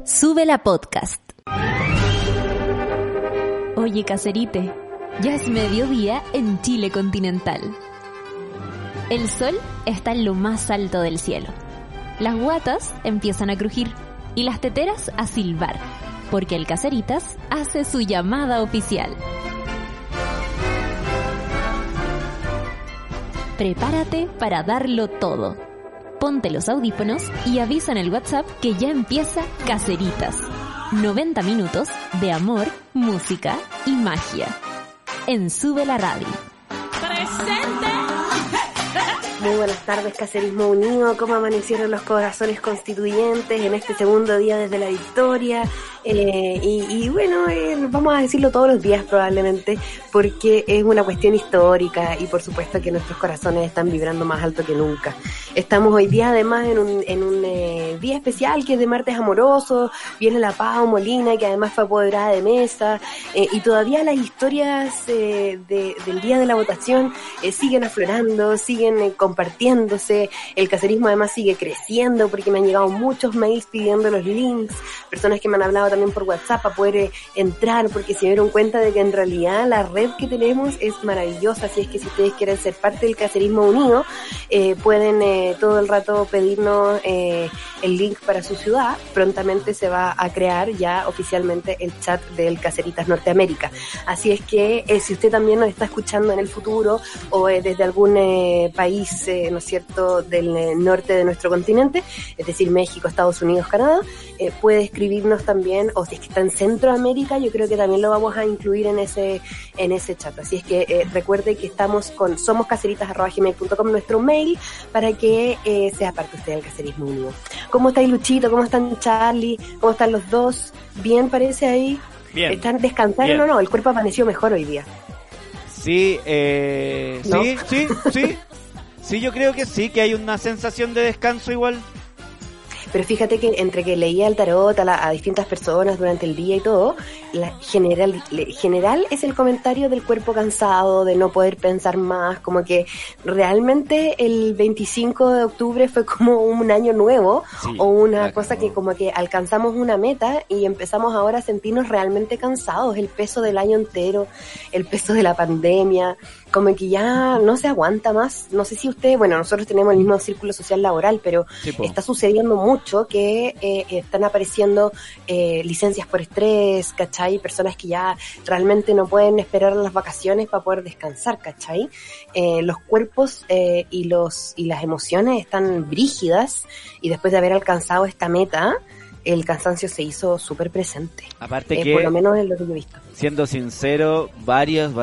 Sube la podcast. Oye, caserite, ya es mediodía en Chile continental. El sol está en lo más alto del cielo. Las guatas empiezan a crujir y las teteras a silbar, porque el Caseritas hace su llamada oficial. Prepárate para darlo todo. Ponte los audífonos y avisa en el WhatsApp que ya empieza Caseritas. 90 minutos de amor, música y magia. En Sube la Radio. ¡Presente! Muy buenas tardes, Caserismo Unido. ¿Cómo amanecieron los corazones constituyentes en este segundo día desde la victoria? Vamos a decirlo todos los días probablemente, porque es una cuestión histórica y por supuesto que nuestros corazones están vibrando más alto que nunca. Estamos hoy día además en un día especial que es de martes amoroso. Viene la Pau Molina, que además fue apoderada de mesa, y todavía las historias del día de la votación siguen aflorando, siguen compartiéndose. El caserismo además sigue creciendo porque me han llegado muchos mails pidiendo los links, personas que me han hablado también por WhatsApp para poder entrar, porque se dieron cuenta de que en realidad la red que tenemos es maravillosa. Así es que si ustedes quieren ser parte del Caserismo Unido, pueden todo el rato pedirnos el link para su ciudad. Prontamente se va a crear ya oficialmente el chat del Caseritas Norteamérica. Así es que si usted también nos está escuchando en el futuro o desde algún país, ¿no es cierto?, del norte de nuestro continente, es decir, México, Estados Unidos, Canadá, puede escribirnos también, o si es que está en Centroamérica, yo creo que también lo vamos a incluir en ese chat. Así es que recuerde que estamos con somoscaseritas@gmail.com, nuestro mail, para que sea parte usted del Caserismo Unido. ¿Cómo estáis, Luchito? ¿Cómo están, Charlie? ¿Cómo están los dos? ¿Bien parece ahí? Bien. ¿Están descansando? Bien. No, el cuerpo amaneció mejor hoy día. Sí, ¿No? sí, yo creo que sí, que hay una sensación de descanso igual. Pero fíjate que entre que leía el tarot a distintas personas durante el día y todo, general es el comentario del cuerpo cansado, de no poder pensar más, como que realmente el 25 de octubre fue como un año nuevo, sí, o una cosa que como que alcanzamos una meta y empezamos ahora a sentirnos realmente cansados, el peso del año entero, el peso de la pandemia, como que ya no se aguanta más. No sé si usted, bueno, nosotros tenemos el mismo círculo social laboral, pero sí, está sucediendo mucho que están apareciendo licencias por estrés, ¿cachai? Personas que ya realmente no pueden esperar las vacaciones para poder descansar, ¿cachai? Los cuerpos y las emociones están brígidas, y después de haber alcanzado esta meta, el cansancio se hizo súper presente. Aparte que, por lo menos es lo que yo he visto. Siendo sincero, varios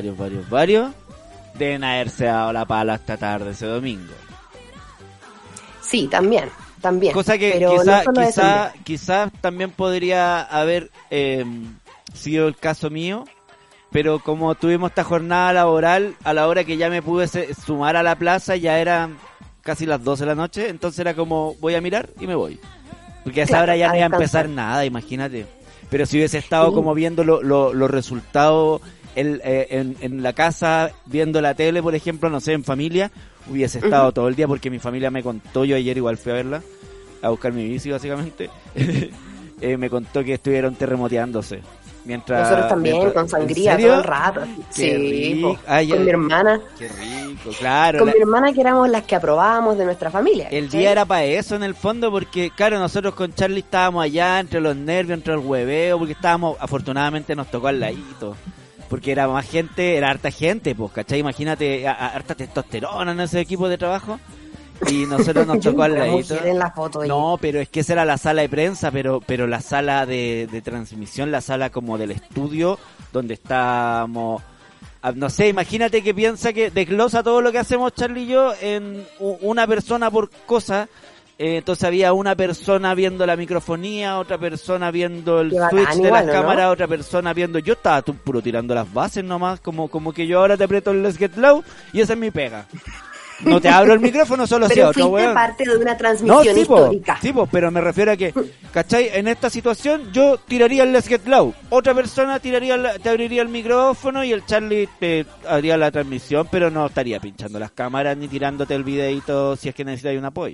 deben haberse dado la pala esta tarde, ese domingo. Sí, también. Cosa que quizá también podría haber sido el caso mío, pero como tuvimos esta jornada laboral, a la hora que ya me pude sumar a la plaza, ya eran casi las 12 de la noche, entonces era como, voy a mirar y me voy. Porque a esa hora ya no iba a empezar nada, imagínate. Pero si hubiese estado como viendo los resultados en la casa, viendo la tele, por ejemplo, no sé, en familia, hubiese estado todo el día, porque mi familia me contó, yo ayer igual fui a verla, a buscar mi bici básicamente, me contó que estuvieron terremoteándose. Nosotros también, con sangría todo el rato. Sí, con mi hermana. Qué rico, claro. Con mi hermana, que éramos las que aprobábamos de nuestra familia. El día era para eso en el fondo, porque claro, nosotros con Charlie estábamos allá entre los nervios, entre el hueveo, porque afortunadamente nos tocó al ladito. Porque era más gente, era harta gente, pues, ¿cachai? Imagínate, harta testosterona en ese equipo de trabajo. Y nosotros nos tocó al ladito. No, pero es que esa era la sala de prensa, pero la sala de transmisión, la sala como del estudio, donde estábamos. No sé, imagínate que piensa que desglosa todo lo que hacemos Charlie y yo en una persona por cosa. Entonces había una persona viendo la microfonía, otra persona viendo el switch de las cámaras, otra persona viendo... Yo estaba puro tirando las bases nomás, como que yo ahora te aprieto el Let's Get Low y esa es mi pega. No te abro el micrófono, solo si otro, weón. Pero fuiste parte de una transmisión histórica. Sí, pero me refiero a que, ¿cachai? En esta situación yo tiraría el Let's Get Low. Otra persona te abriría el micrófono y el Charlie te haría la transmisión, pero no estaría pinchando las cámaras ni tirándote el videito si es que necesitas un apoyo.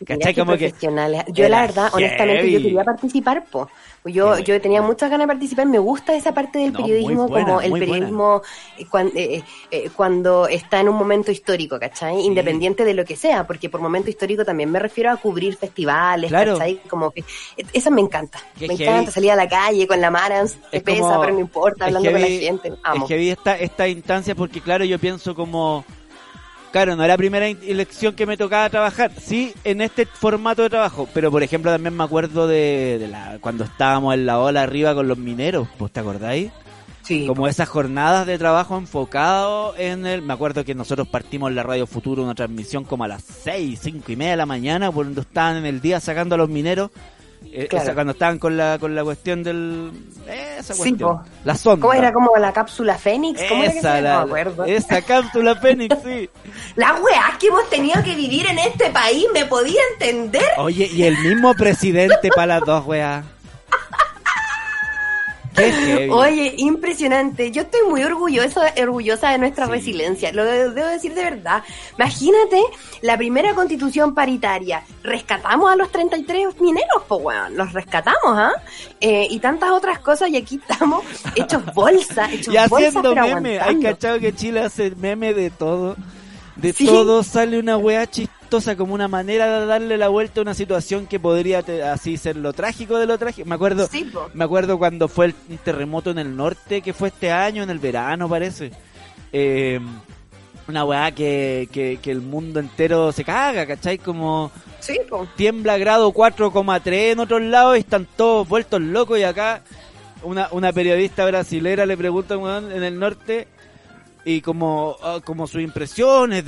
Mira ¿Cachai? qué Como que profesionales. Yo era la verdad, honestamente, yo heavy. quería participar, po. Yo tenía muchas ganas de participar. Me gusta esa parte del No, periodismo, muy buena, como el muy buena. periodismo cuando está en un momento histórico, ¿cachai? Sí. Independiente de lo que sea, porque por momento histórico también me refiero a cubrir festivales, Claro. ¿cachai? Como que esa me encanta. Qué Me heavy. encanta salir a la calle con la Marans, Es pesa, como- pero no importa, es hablando con la heavy- gente. Amo. Es que vi esta instancia porque, claro, yo pienso como... Claro, no era la primera elección que me tocaba trabajar, sí, en este formato de trabajo, pero por ejemplo también me acuerdo cuando estábamos en la ola arriba con los mineros, ¿vos te acordáis? Sí. Como esas jornadas de trabajo enfocado me acuerdo que nosotros partimos en la Radio Futuro una transmisión como a las 6:30 de la mañana, cuando estaban en el día sacando a los mineros, Claro. cuando estaban con la cuestión esa Sí, cuestión, po. la sonda. ¿Cómo era? Como la cápsula Fénix. ¿Cómo era que se llama? No me acuerdo. Esa cápsula Fénix, sí. Las weas que hemos tenido que vivir en este país, ¿me podía entender? Oye, y el mismo presidente para las dos weas. Qué heavy. Oye, impresionante. Yo estoy muy orgullosa de nuestra Sí. resiliencia. Lo debo decir de verdad. Imagínate la primera constitución paritaria. Rescatamos a los 33 mineros, pues weón. Los rescatamos, ¿ah? Y tantas otras cosas. Y aquí estamos hechos bolsa, y haciendo pero meme. Hay aguantando. cachado que Chile hace meme de todo. De Sí. todo sale una wea chistosa, como una manera de darle la vuelta a una situación que podría así ser lo trágico de lo trágico. Me Sí, po. acuerdo cuando fue un terremoto en el norte, que fue este año, en el verano parece. Una weá que el mundo entero se caga, ¿cachai? Como Sí, po. tiembla grado 4,3 en otros lados y están todos vueltos locos, y acá una periodista brasilera le pregunta a un weón en el norte y como sus impresiones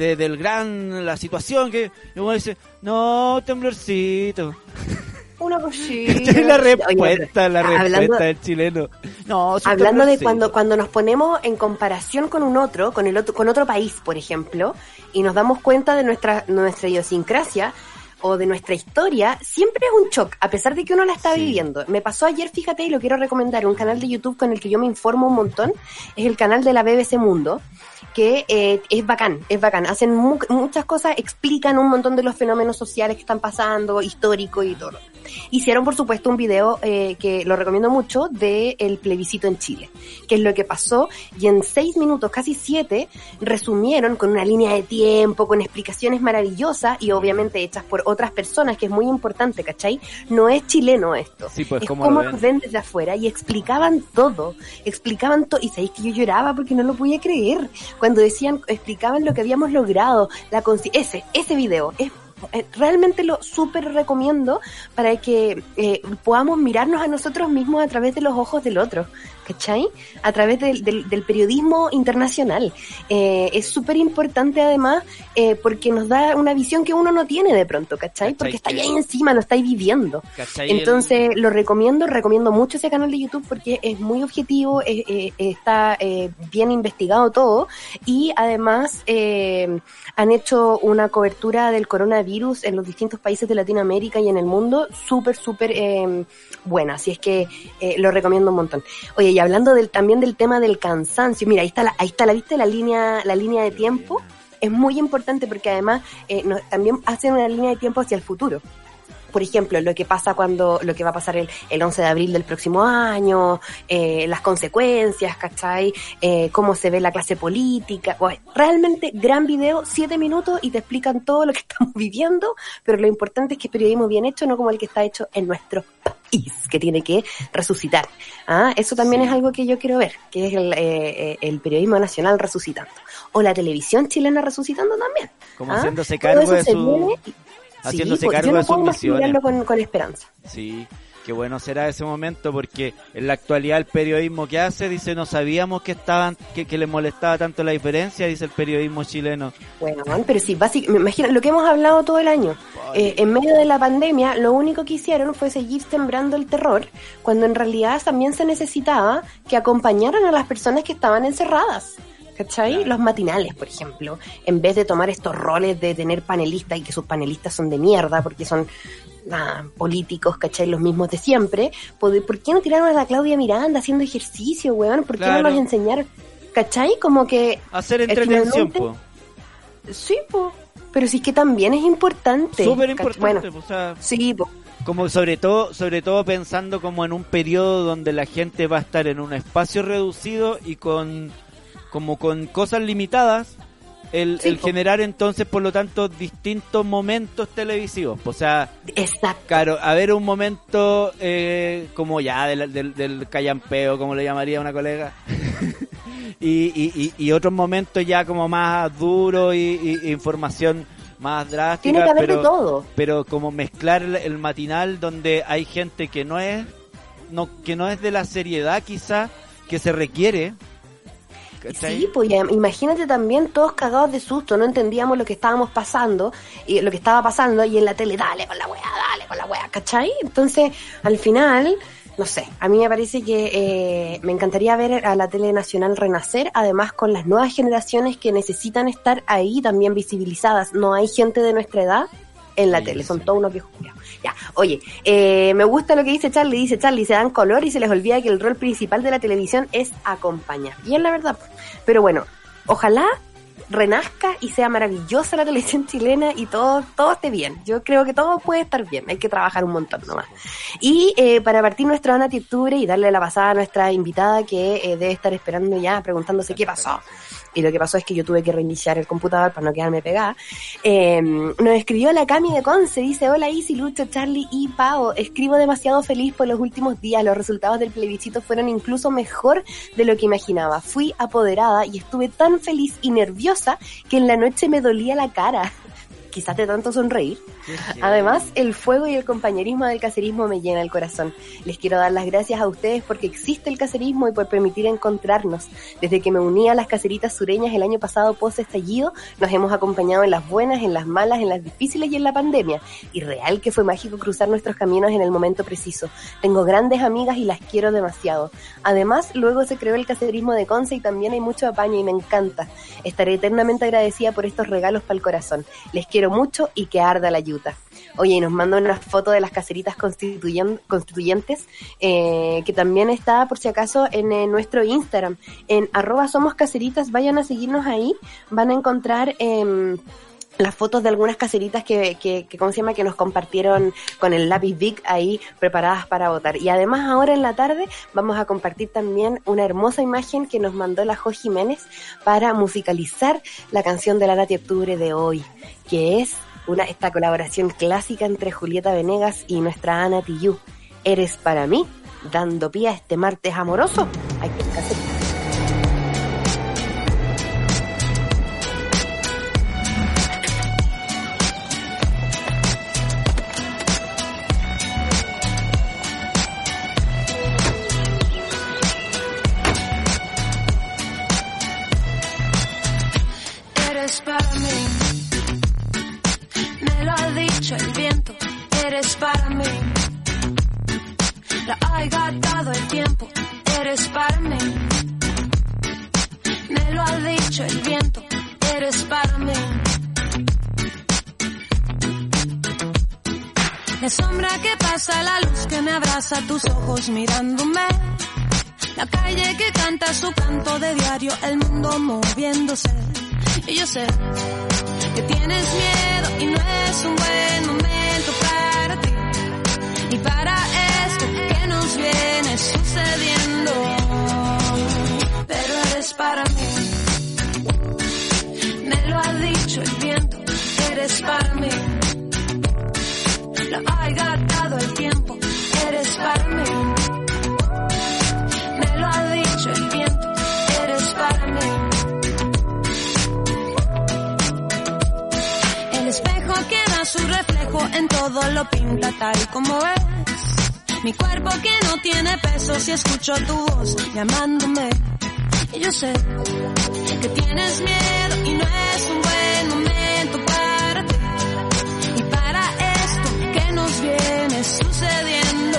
la situación, que y uno dice, no, temblorcito. Una cosita. Esta es la respuesta, hablando- del chileno. No, es un Hablando de temblorcito. cuando nos ponemos en comparación con con otro país, por ejemplo, y nos damos cuenta de nuestra idiosincrasia o de nuestra historia, siempre es un shock, a pesar de que uno la está Sí. viviendo. Me pasó ayer, fíjate, y lo quiero recomendar, un canal de YouTube con el que yo me informo un montón, es el canal de la BBC Mundo, que es bacán. Hacen muchas cosas, explican un montón de los fenómenos sociales que están pasando, históricos y todo. Hicieron, por supuesto, un video que lo recomiendo mucho, de el plebiscito en Chile, que es lo que pasó, y en 6 minutos, casi 7, resumieron con una línea de tiempo, con explicaciones maravillosas y obviamente hechas por otras personas, que es muy importante, ¿cachai? No es chileno esto. Sí, pues, es ¿cómo como lo lo ven? ven desde afuera, y explicaban todo, y sabéis que yo lloraba porque no lo podía creer, cuando explicaban lo que habíamos logrado, ese video es realmente lo súper recomiendo para que podamos mirarnos a nosotros mismos a través de los ojos del otro, ¿cachai? A través del periodismo internacional. Es súper importante además porque nos da una visión que uno no tiene de pronto, ¿cachai? Porque está ahí encima, lo estáis viviendo. ¿Cachai? Entonces lo recomiendo mucho ese canal de YouTube porque es muy objetivo, está bien investigado todo, y además han hecho una cobertura del coronavirus en los distintos países de Latinoamérica y en el mundo súper buena, así es que lo recomiendo un montón. Oye, y hablando también del tema del cansancio, mira, ahí está la vista, la línea de tiempo es muy importante porque además también hacen una línea de tiempo hacia el futuro. Por ejemplo, lo que va a pasar el 11 de abril del próximo año, las consecuencias, ¿cachai? Cómo se ve la clase política. Bueno, realmente gran video, 7 minutos, y te explican todo lo que estamos viviendo, pero lo importante es que es periodismo bien hecho, no como el que está hecho en nuestro país, que tiene que resucitar. Eso también es algo que yo quiero ver, que es el periodismo nacional resucitando. O la televisión chilena resucitando también. Como haciéndose Todo cargo eso de se su... viene. haciéndose Sí, pues, cargo yo no de sus puedo más que misiones. mirarlo con esperanza. Sí, qué bueno será ese momento, porque en la actualidad el periodismo que hace dice, no sabíamos que les molestaba tanto la diferencia, dice el periodismo chileno. Bueno, pero sí, básicamente, me imagino lo que hemos hablado todo el año. En medio de la pandemia, lo único que hicieron fue seguir sembrando el terror, cuando en realidad también se necesitaba que acompañaran a las personas que estaban encerradas. ¿Cachai? Claro. Los matinales, por ejemplo, en vez de tomar estos roles de tener panelistas y que sus panelistas son de mierda porque son políticos, ¿cachai? Los mismos de siempre, ¿por qué no tiraron a la Claudia Miranda haciendo ejercicio, weón? ¿Por qué Claro. no nos enseñaron? ¿Cachai? Como que... Hacer entretención, finalmente- po. Sí, pues. pero sí que también es importante. Súper importante, bueno, o sea, sí, como sobre todo pensando como en un periodo donde la gente va a estar en un espacio reducido y con cosas limitadas, el generar entonces, por lo tanto, distintos momentos televisivos. O sea, exacto. Claro, haber un momento como ya del callampeo, como le llamaría una colega, y otros momentos ya como más duros y información más drástica. Tiene que haber de todo. Pero como mezclar el matinal donde hay gente que no es de la seriedad quizá que se requiere. ¿Cachai? Sí, pues imagínate también todos cagados de susto, no entendíamos lo que estábamos pasando, y lo que estaba pasando, y en la tele, dale con la wea, ¿cachai? Entonces, al final, no sé, a mí me parece que me encantaría ver a la tele nacional renacer, además con las nuevas generaciones que necesitan estar ahí también visibilizadas. No hay gente de nuestra edad en la tele, son todos unos viejos culiados. Ya, oye, me gusta lo que dice Charlie, se dan color y se les olvida que el rol principal de la televisión es acompañar. Y es la verdad, pero bueno, ojalá renazca y sea maravillosa la televisión chilena y todo esté bien. Yo creo que todo puede estar bien, hay que trabajar un montón nomás. Y para partir nuestro Ana de octubre y darle la pasada a nuestra invitada que debe estar esperando ya, preguntándose qué pasó. Y lo que pasó es que yo tuve que reiniciar el computador para no quedarme pegada. Nos escribió la Cami de Conce, dice: hola Isi, Lucho, Charlie y Pao. Escribo demasiado feliz por los últimos días. Los resultados del plebiscito fueron incluso mejor de lo que imaginaba. Fui apoderada y estuve tan feliz y nerviosa que en la noche me dolía la cara. Quizás de tanto sonreír. Además, el fuego y el compañerismo del cacerismo me llena el corazón. Les quiero dar las gracias a ustedes porque existe el cacerismo y por permitir encontrarnos. Desde que me uní a las caceritas sureñas el año pasado post estallido, nos hemos acompañado en las buenas, en las malas, en las difíciles y en la pandemia. Y real que fue mágico cruzar nuestros caminos en el momento preciso. Tengo grandes amigas y las quiero demasiado. Además, luego se creó el cacerismo de Conce y también hay mucho apaño y me encanta. Estaré eternamente agradecida por estos regalos para el corazón. Les quiero mucho y que arda la yuta. Oye, y nos mandan una foto de las caseritas constituyentes, que también está, por si acaso, en nuestro Instagram, en @somoscaseritas. Vayan a seguirnos ahí, van a encontrar las fotos de algunas caseritas que ¿cómo se llama? Que nos compartieron con el lápiz Bic ahí preparadas para votar. Y además ahora en la tarde vamos a compartir también una hermosa imagen que nos mandó la Jo Jiménez para musicalizar la canción de la Nati Octubre de hoy, que es esta colaboración clásica entre Julieta Venegas y nuestra Ana Tijoux. Eres para mí, dando pie a este martes amoroso. Hay que hacer. Eres para mí, me lo ha dicho el viento. Eres para mí, la ha gastado el tiempo. Eres para mí, me lo ha dicho el viento. Eres para mí, la sombra que pasa, la luz que me abraza, tus ojos mirándome. La calle que canta su canto de diario, el mundo moviéndose. Y yo sé que tienes miedo y no es un buen momento para ti y para esto que nos viene sucediendo. Pero eres para mí, me lo ha dicho el viento. Eres para mí, lo ha gastado el tiempo. Eres para mí, me lo ha dicho el viento. Eres para mí. El espejo que da su reflejo en todo lo pinta tal como es. Mi cuerpo que no tiene peso si escucho tu voz llamándome. Y yo sé que tienes miedo y no es un buen momento para ti y para esto que nos viene sucediendo.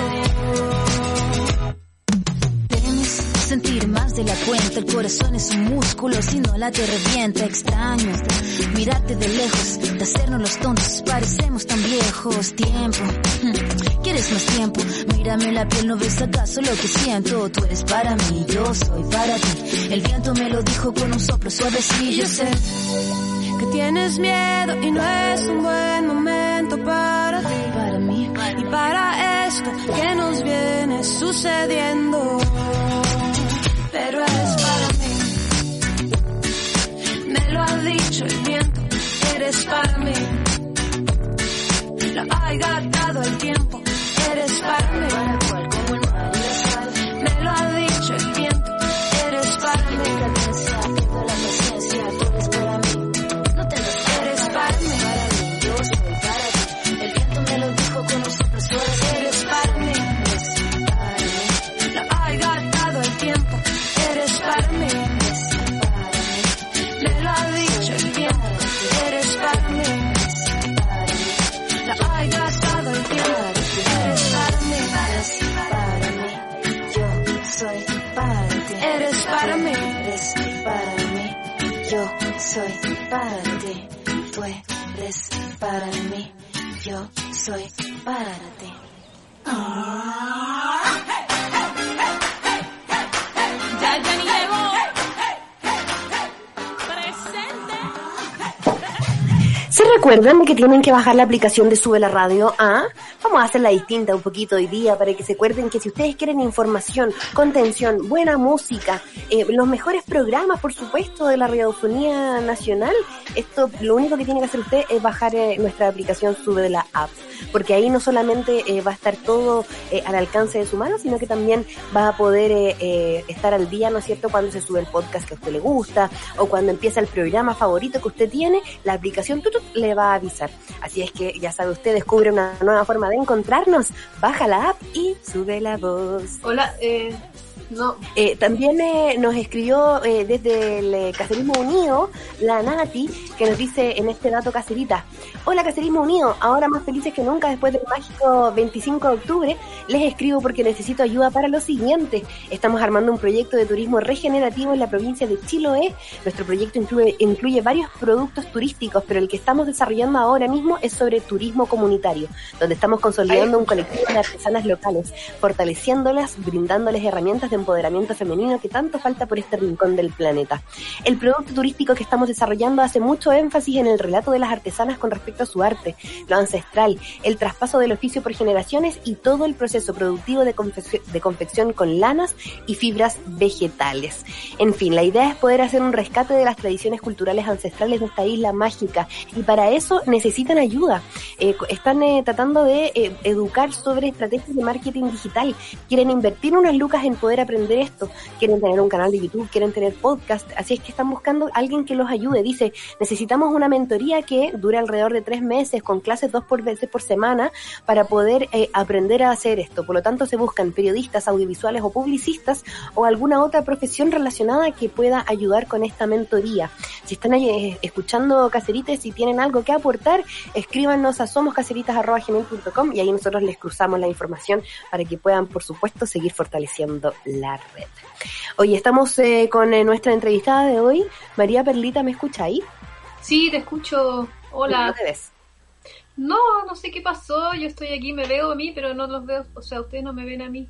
Sentir más de la cuenta, el corazón es un músculo, si no la te revienta. Extraño mirarte de lejos, de hacernos los tontos, parecemos tan viejos. Tiempo, ¿quieres más tiempo? Mírame la piel, ¿no ves acaso lo que siento? Tú eres para mí, yo soy para ti. El viento me lo dijo con un soplo suavecillo. Yo sé que tienes miedo y no es un buen momento para ti, para mí y para esto que nos viene sucediendo. Pero es para mí, me lo ha dicho el viento, eres para mí. Lo ha gastado el tiempo, eres para mí. Me lo ha dicho el viento, eres para mí. La paciencia, tú eres para mí. No te lo eres para mí. Yo soy para ti. El viento me lo dijo con un supresor. Eres para mí. Lo ha gastado el tiempo, eres para mí. Me lo ha dicho el viento, eres para mí. Lo ha gastado el tiempo, eres para mí. Yo soy para ti. Eres para mí. Eres para mí. Yo soy para ti. Tú eres para mí. Yo soy para ti. Ya ni llegó. Presente. ¿Se recuerdan de que tienen que bajar la aplicación de Sube la Radio? Vamos a hacerla distinta un poquito hoy día para que se acuerden que si ustedes quieren información, contención, buena música, los mejores programas, por supuesto, de la radiofonía nacional, esto lo único que tiene que hacer usted es bajar nuestra aplicación Sube la App, porque ahí no solamente va a estar todo al alcance de su mano, sino que también va a poder estar al día, ¿no es cierto?, cuando se sube el podcast que a usted le gusta o cuando empieza el programa favorito que usted tiene, la aplicación le va a avisar. Así es que ya sabe usted, descubre una nueva forma de encontrarnos, baja la app y sube la voz. Hola, no. También nos escribió desde el Cacerismo Unido la Nati, que nos dice en este dato caserita: hola Cacerismo Unido, ahora más felices que nunca después del mágico 25 de octubre, les escribo porque necesito ayuda para lo siguiente. Estamos armando un proyecto de turismo regenerativo en la provincia de Chiloé. Nuestro proyecto incluye varios productos turísticos, pero el que estamos desarrollando ahora mismo es sobre turismo comunitario, donde estamos consolidando un colectivo de artesanas locales, fortaleciéndolas, brindándoles herramientas de empoderamiento femenino que tanto falta por este rincón del planeta. El producto turístico que estamos desarrollando hace mucho énfasis en el relato de las artesanas con respecto a su arte, lo ancestral, el traspaso del oficio por generaciones y todo el proceso productivo de confección con lanas y fibras vegetales. En fin, la idea es poder hacer un rescate de las tradiciones culturales ancestrales de esta isla mágica, y para eso necesitan ayuda. Están tratando de educar sobre estrategias de marketing digital, quieren invertir unas lucas en poder aprender esto, quieren tener un canal de YouTube, quieren tener podcast, así es que están buscando a alguien que los ayude. Dice, necesitamos una mentoría que dure alrededor de 3 meses, con clases 2 veces por semana, para poder aprender a hacer esto. Por lo tanto, se buscan periodistas, audiovisuales o publicistas o alguna otra profesión relacionada que pueda ayudar con esta mentoría. Si están escuchando Caceritas, si tienen algo que aportar, escríbanos a somoscaceritas@gmail.com y ahí nosotros les cruzamos la información para que puedan, por supuesto, seguir fortaleciendo la red. Oye, estamos con nuestra entrevistada de hoy, María Perlita. ¿Me escucha ahí? Sí, te escucho. Hola. ¿No te ves? No sé qué pasó. Yo estoy aquí, me veo a mí, pero no los veo. O sea, ustedes no me ven a mí.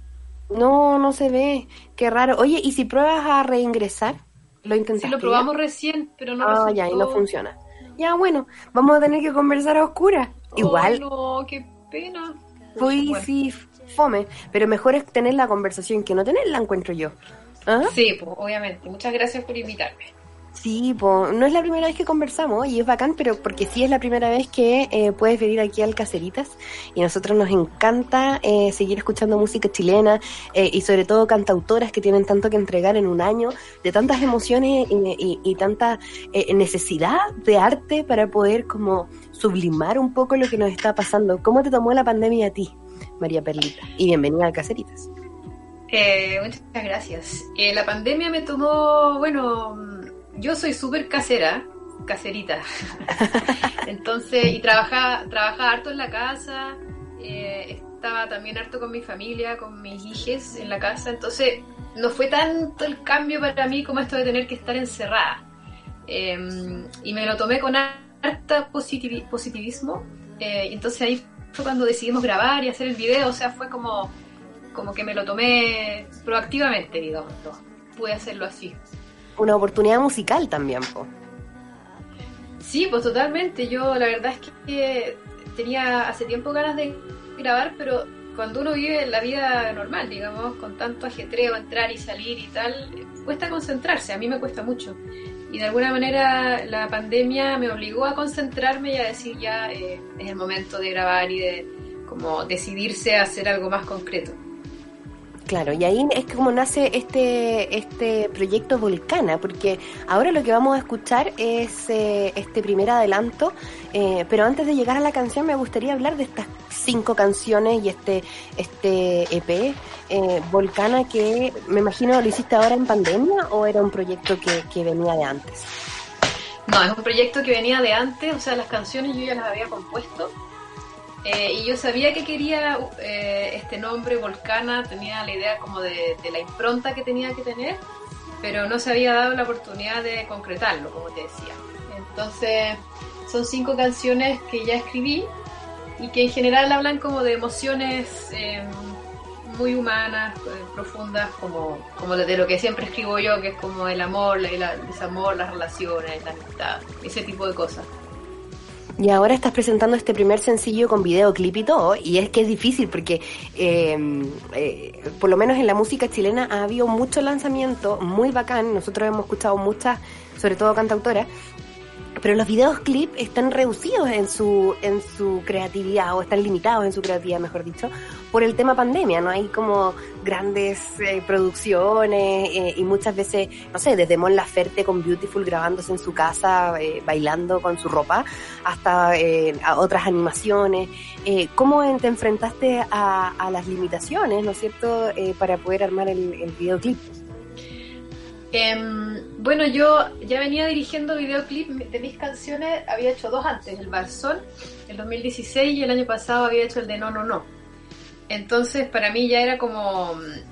No se ve. Qué raro. Oye, ¿y si pruebas a reingresar? ¿Lo intentaste? Sí, lo probamos recién, pero no resultó. Ya, y no funciona. Ya, bueno, vamos a tener que conversar a oscuras. Igual. No, qué pena. Fui, bueno. Sí, fome. Pero mejor es tener la conversación que no tenerla, encuentro yo. ¿Ah? Sí, pues, obviamente. Muchas gracias por invitarme. Sí, pues, no es la primera vez que conversamos y es bacán, pero porque sí es la primera vez que puedes venir aquí al Caceritas, y a nosotros nos encanta seguir escuchando música chilena y sobre todo cantautoras que tienen tanto que entregar en un año, de tantas emociones y tanta necesidad de arte para poder como sublimar un poco lo que nos está pasando. ¿Cómo te tomó la pandemia a ti, María Perlita? Y bienvenida al Caceritas. Muchas gracias. La pandemia me tomó, bueno... Yo soy súper caserita. Entonces, y trabajaba harto en la casa, estaba también harto con mi familia, con mis hijas en la casa. Entonces, no fue tanto el cambio para mí como esto de tener que estar encerrada. Y me lo tomé con harta positivismo. Entonces ahí fue cuando decidimos grabar y hacer el video. O sea, fue como que me lo tomé proactivamente, digamos. Pude hacerlo así. Una oportunidad musical también, po. Sí, pues totalmente. Yo la verdad es que tenía hace tiempo ganas de grabar, pero cuando uno vive la vida normal, digamos, con tanto ajetreo, entrar y salir y tal, cuesta concentrarse. A mí me cuesta mucho. Y de alguna manera la pandemia me obligó a concentrarme y a decir ya es el momento de grabar y de como decidirse a hacer algo más concreto. Claro, y ahí es como nace este proyecto Volcana, porque ahora lo que vamos a escuchar es este primer adelanto, pero antes de llegar a la canción me gustaría hablar de estas 5 canciones y este EP, Volcana, que me imagino lo hiciste ahora en pandemia o era un proyecto que venía de antes. No, es un proyecto que venía de antes, o sea, las canciones yo ya las había compuesto. Y yo sabía que quería este nombre, Volcana, tenía la idea como de la impronta que tenía que tener, pero no se había dado la oportunidad de concretarlo, como te decía. Entonces, son 5 canciones que ya escribí y que en general hablan como de emociones muy humanas, profundas, como de lo que siempre escribo yo, que es como el amor, el desamor, las relaciones, la amistad, ese tipo de cosas. Y ahora estás presentando este primer sencillo con videoclip y todo, y es que es difícil porque por lo menos en la música chilena ha habido mucho lanzamiento muy bacán, nosotros hemos escuchado muchas, sobre todo cantautoras, pero los videoclips están reducidos en su creatividad, o están limitados en su creatividad, mejor dicho, por el tema pandemia. No hay como grandes producciones y muchas veces, no sé, desde Mon Laferte con Beautiful grabándose en su casa, bailando con su ropa, hasta a otras animaciones. ¿Cómo te enfrentaste a las limitaciones, no es cierto, para poder armar el videoclip? Bueno, yo ya venía dirigiendo videoclip de mis canciones, había hecho 2 antes, el Barzón, el 2016, y el año pasado había hecho el de No, No, No. Entonces para mí ya era como,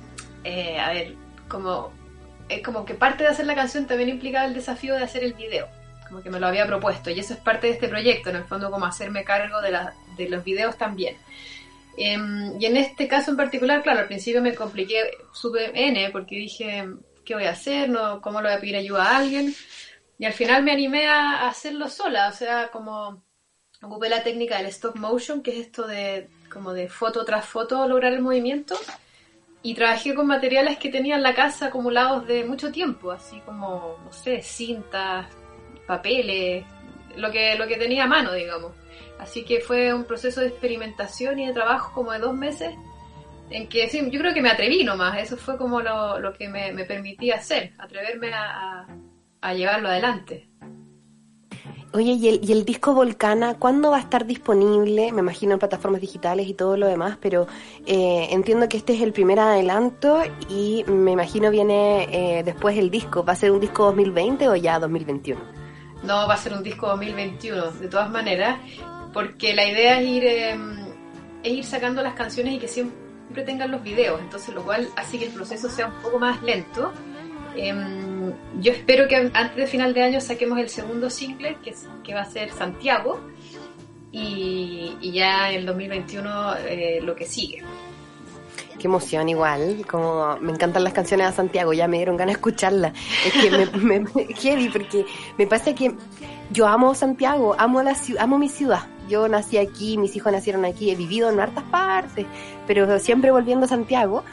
como que parte de hacer la canción también implicaba el desafío de hacer el video, como que me lo había propuesto, y eso es parte de este proyecto, en el fondo como hacerme cargo de los videos también. Y en este caso en particular, claro, al principio me compliqué súper porque dije, ¿qué voy a hacer? No, ¿cómo le voy a pedir ayuda a alguien? Y al final me animé a hacerlo sola, o sea, como ocupé la técnica del stop motion, que es esto de como de foto tras foto lograr el movimiento, y trabajé con materiales que tenía en la casa acumulados de mucho tiempo, así como, no sé, cintas, papeles, lo que tenía a mano, digamos. Así que fue un proceso de experimentación y de trabajo como de 2 meses, en que sí, yo creo que me atreví nomás, eso fue como lo que me permitía hacer, atreverme a llevarlo adelante. Oye, ¿y el disco Volcana cuándo va a estar disponible? Me imagino en plataformas digitales y todo lo demás, pero entiendo que este es el primer adelanto y me imagino viene después el disco. ¿Va a ser un disco 2020 o ya 2021? No, va a ser un disco 2021, de todas maneras, porque la idea es ir sacando las canciones y que siempre tengan los videos, entonces lo cual hace que el proceso sea un poco más lento. Yo espero que antes de final de año saquemos el segundo single, que va a ser Santiago, y ya en el 2021 lo que sigue. Qué emoción, igual, como me encantan las canciones de Santiago, ya me dieron ganas de escucharlas. Es que me heavy, porque me pasa que yo amo Santiago, amo mi ciudad. Yo nací aquí, mis hijos nacieron aquí, he vivido en hartas partes, pero siempre volviendo a Santiago.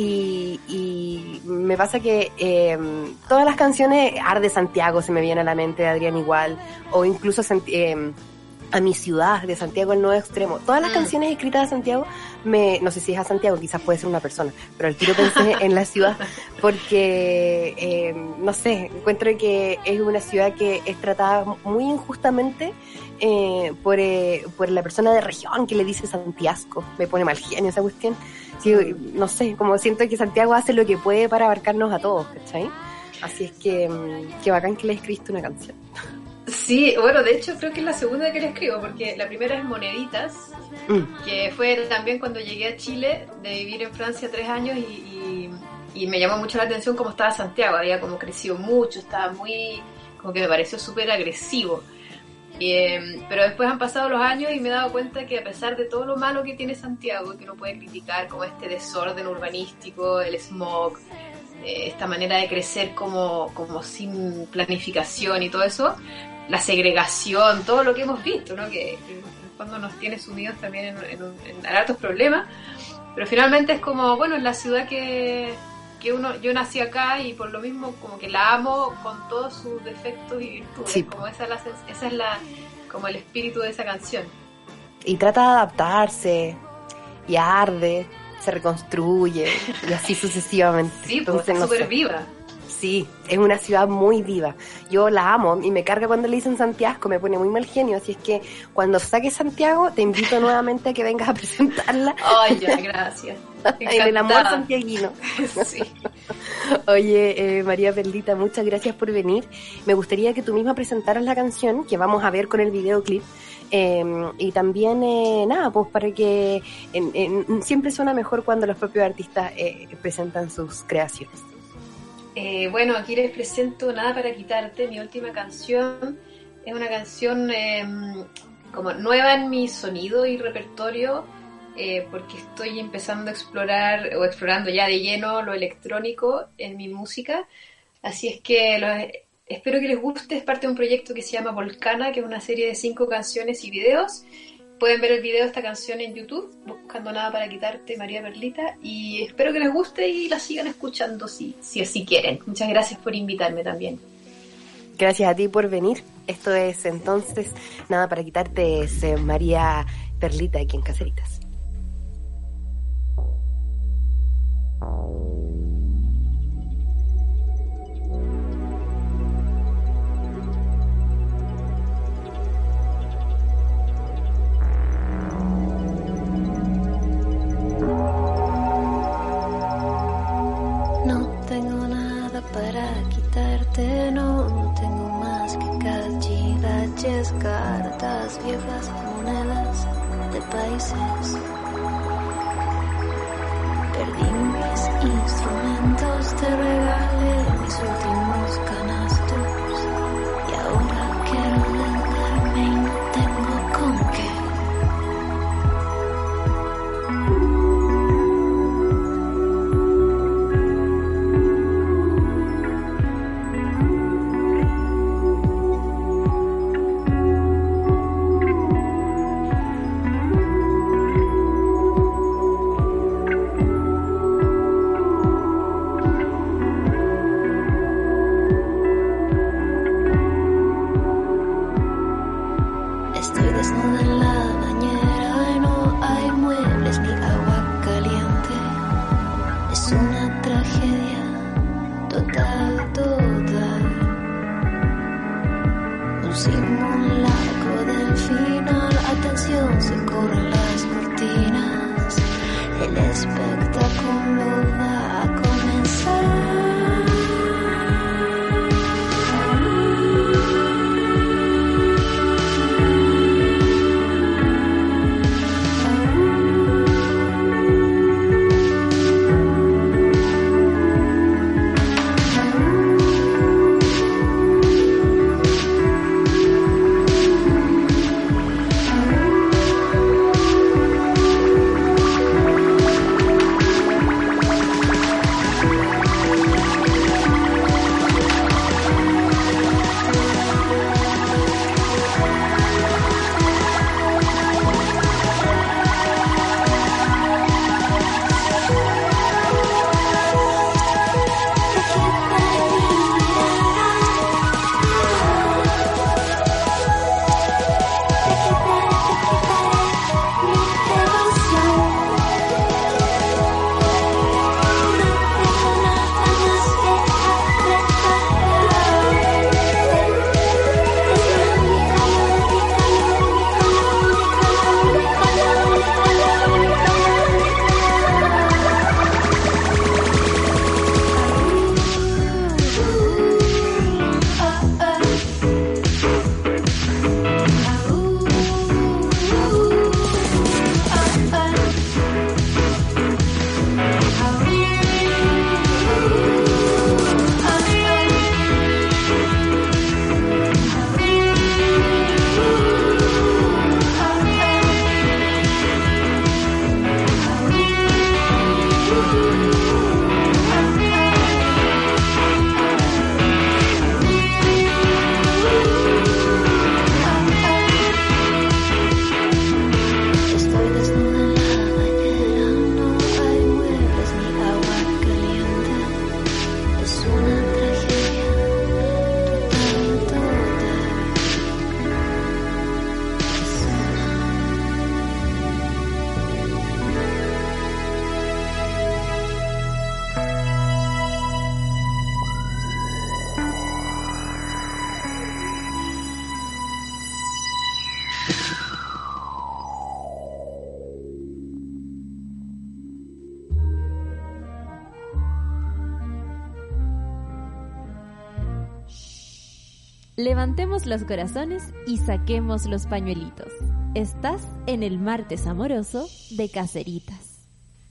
Y me pasa que todas las canciones, Arde Santiago se me viene a la mente, de Adrián igual, o incluso a mi ciudad, de Santiago el Nuevo Extremo. Todas las canciones escritas de Santiago, no sé si es a Santiago, quizás puede ser una persona, pero al tiro pensé en la ciudad, porque, no sé, encuentro que es una ciudad que es tratada muy injustamente por la persona de región que le dice Santiasco. Me pone mal genio esa cuestión. Sí, no sé, como siento que Santiago hace lo que puede para abarcarnos a todos, ¿cachai? Así es que bacán que le escribiste una canción. Sí, bueno, de hecho creo que es la segunda que le escribo, porque la primera es Moneditas, que fue también cuando llegué a Chile, de vivir en Francia 3 años, y me llamó mucho la atención cómo estaba Santiago, había como crecido mucho, estaba muy, como que me pareció súper agresivo. Pero después han pasado los años y me he dado cuenta que a pesar de todo lo malo que tiene Santiago, que uno puede criticar, como este desorden urbanístico, el smog, esta manera de crecer como sin planificación y todo eso, la segregación, todo lo que hemos visto, ¿no? Que en el fondo nos tiene sumidos también en hartos problemas, pero finalmente es como, bueno, es la ciudad que yo nací acá y por lo mismo como que la amo con todos sus defectos y virtudes, Sí. como esa es la como el espíritu de esa canción. Y trata de adaptarse, y arde, se reconstruye, y así sucesivamente. Sí, pues Entonces, está no súper sé. viva. Sí, es una ciudad muy viva. Yo la amo y me carga cuando le dicen Santiago, me pone muy mal genio. Así es que cuando saques Santiago, te invito nuevamente a que vengas a presentarla Ay, ya, gracias. en el amor Encantada. santiaguino. Sí. Oye, María Perlita, muchas gracias por venir. Me gustaría que tú misma presentaras la canción que vamos a ver con el videoclip. Y también, nada, pues para que siempre suena mejor cuando los propios artistas presentan sus creaciones. Bueno, aquí les presento Nada para quitarte, mi última canción. Es una canción como nueva en mi sonido y repertorio, porque estoy empezando a explorando ya de lleno lo electrónico en mi música. Así es que espero que les guste. Es parte de un proyecto que se llama Volcana, que es una serie de 5 canciones y videos. Pueden ver el video de esta canción en YouTube, buscando Nada para quitarte, María Perlita, y espero que les guste y la sigan escuchando si así quieren. Muchas gracias por invitarme también. Gracias a ti por venir. Esto es entonces Nada para quitarte, es María Perlita aquí en Caseritas. No tengo nada para quitarte, no tengo más que cachivaches, cartas viejas, monedas de países. Perdí mis instrumentos, te regalé mis últimos canastos y ahora quiero vengarme y no tengo con qué. Estoy desnuda en la bañera y no hay muebles ni agua caliente. Es una tragedia total, total. Un simulacro del final. Atención, se corren las cortinas. El espectáculo va a comenzar. Levantemos los corazones y saquemos los pañuelitos. Estás en el martes amoroso de Caseritas.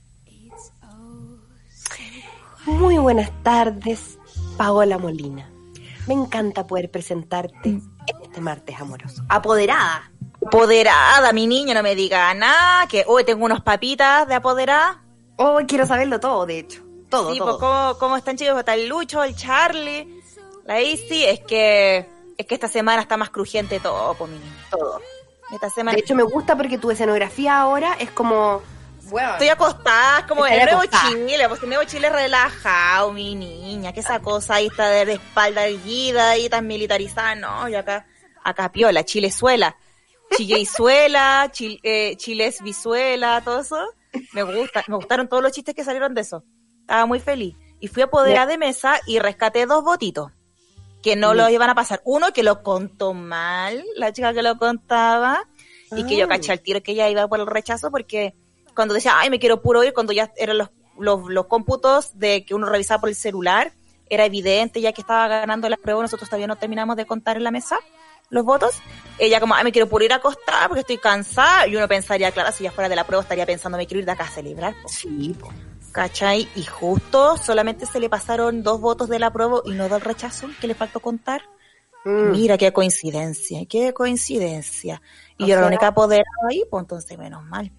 Muy buenas tardes, Paola Molina. Me encanta poder presentarte en este martes amoroso. Apoderada. Apoderada, mi niño, no me diga nada, que hoy tengo unos papitas de apoderada. Oh, quiero saberlo todo, de hecho. Todo, Sí, todo. pues, ¿cómo están, chicos? Está el Lucho, el Charlie, la Isi. Es que esta semana está más crujiente todo, pues, mi niño. Todo. Esta semana... De hecho, me gusta porque tu escenografía ahora es como... Bueno, Estoy acostada, es como Estoy el Nuevo acostada. Chile, pues el Nuevo Chile relajado, mi niña, que esa cosa ahí está de espalda erguida y tan militarizada, no, y acá piola, Chilezuela, Chilleizuela, Chilesvizuela, todo eso, me gustaron todos los chistes que salieron de eso, estaba muy feliz, y fui apoderada de mesa y rescaté 2 votitos, que no los iban a pasar, uno que lo contó mal, la chica que lo contaba, y que yo caché al tiro que ella iba por el rechazo porque cuando decía, ay, me quiero puro ir, cuando ya eran los cómputos de que uno revisaba por el celular, era evidente ya que estaba ganando la prueba, nosotros todavía no terminamos de contar en la mesa los votos, ella como, ay, me quiero puro ir a acostar porque estoy cansada, y uno pensaría, claro, si ya fuera de la prueba estaría pensando, me quiero ir de acá a celebrar, po. sí, po. ¿Cachai? Y justo solamente se le pasaron 2 votos de la prueba y no del rechazo, que le faltó contar. Mira, qué coincidencia. Y O yo era sea, la única apoderada ahí, pues entonces menos mal.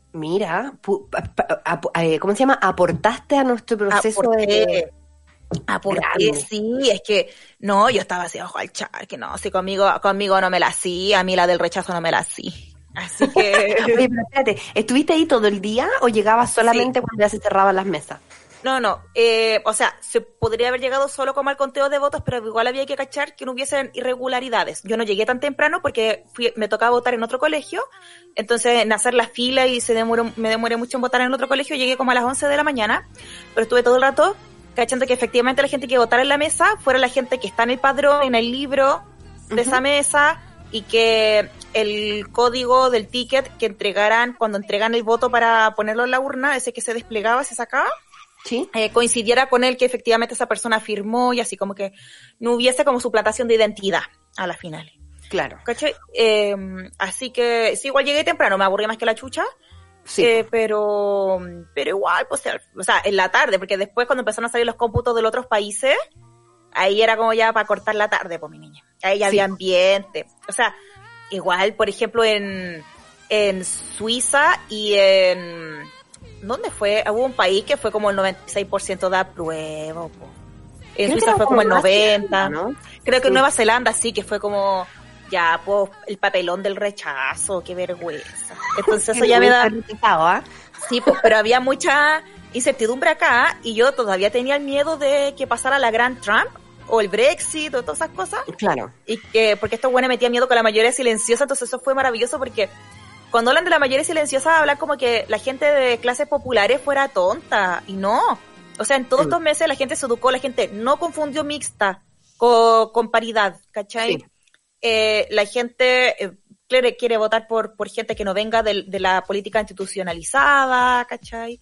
Mira, ¿cómo se llama? Aportaste a nuestro proceso de... Aporté, Grande. sí, es que, no, yo estaba así ojo al char, que no, si conmigo no me la hacía, a mí la del rechazo no me la hacía. Así que... Oye, pero espérate, ¿estuviste ahí todo el día o llegabas solamente cuando ya se cerraban las mesas? No, o sea, se podría haber llegado solo como al conteo de votos, pero igual había que cachar que no hubiesen irregularidades. Yo no llegué tan temprano porque me tocaba votar en otro colegio, entonces en hacer la fila y me demoré mucho en votar en el otro colegio, llegué como a las 11 de la mañana, pero estuve todo el rato cachando que efectivamente la gente que votara en la mesa fuera la gente que está en el padrón, en el libro de esa mesa, y que el código del ticket que entregaran cuando entregan el voto para ponerlo en la urna, ese que se desplegaba, se sacaba, Sí. coincidiera con el que efectivamente esa persona firmó, y así como que no hubiese como suplantación de identidad a la final. Claro. ¿Cachai? Así que sí, igual llegué temprano, me aburrí más que la chucha, Sí. pero igual, pues, o sea, en la tarde, porque después cuando empezaron a salir los cómputos de los otros países, ahí era como ya para cortar la tarde, pues, mi niña. Ahí ya había ambiente. O sea, igual, por ejemplo, en Suiza y en... ¿Dónde fue? Hubo un país que fue como el 96% de apruebo, po. En Creo Suiza que fue como el Nueva 90%, Zelanda, ¿no? Creo que Sí. en Nueva Zelanda sí, que fue como, ya, pues, el papelón del rechazo, qué vergüenza. Entonces eso ya me da... Sí, pues, pero había mucha incertidumbre acá, y yo todavía tenía el miedo de que pasara la gran Trump, o el Brexit, o todas esas cosas. Claro. Y que, porque estos buenos metían miedo con la mayoría silenciosa, entonces eso fue maravilloso porque cuando hablan de la mayoría silenciosa hablan como que la gente de clases populares fuera tonta, y no. O sea, en todos estos meses la gente se educó, la gente no confundió mixta con paridad, ¿cachai? Sí. La gente quiere votar por gente que no venga de la política institucionalizada, ¿cachai?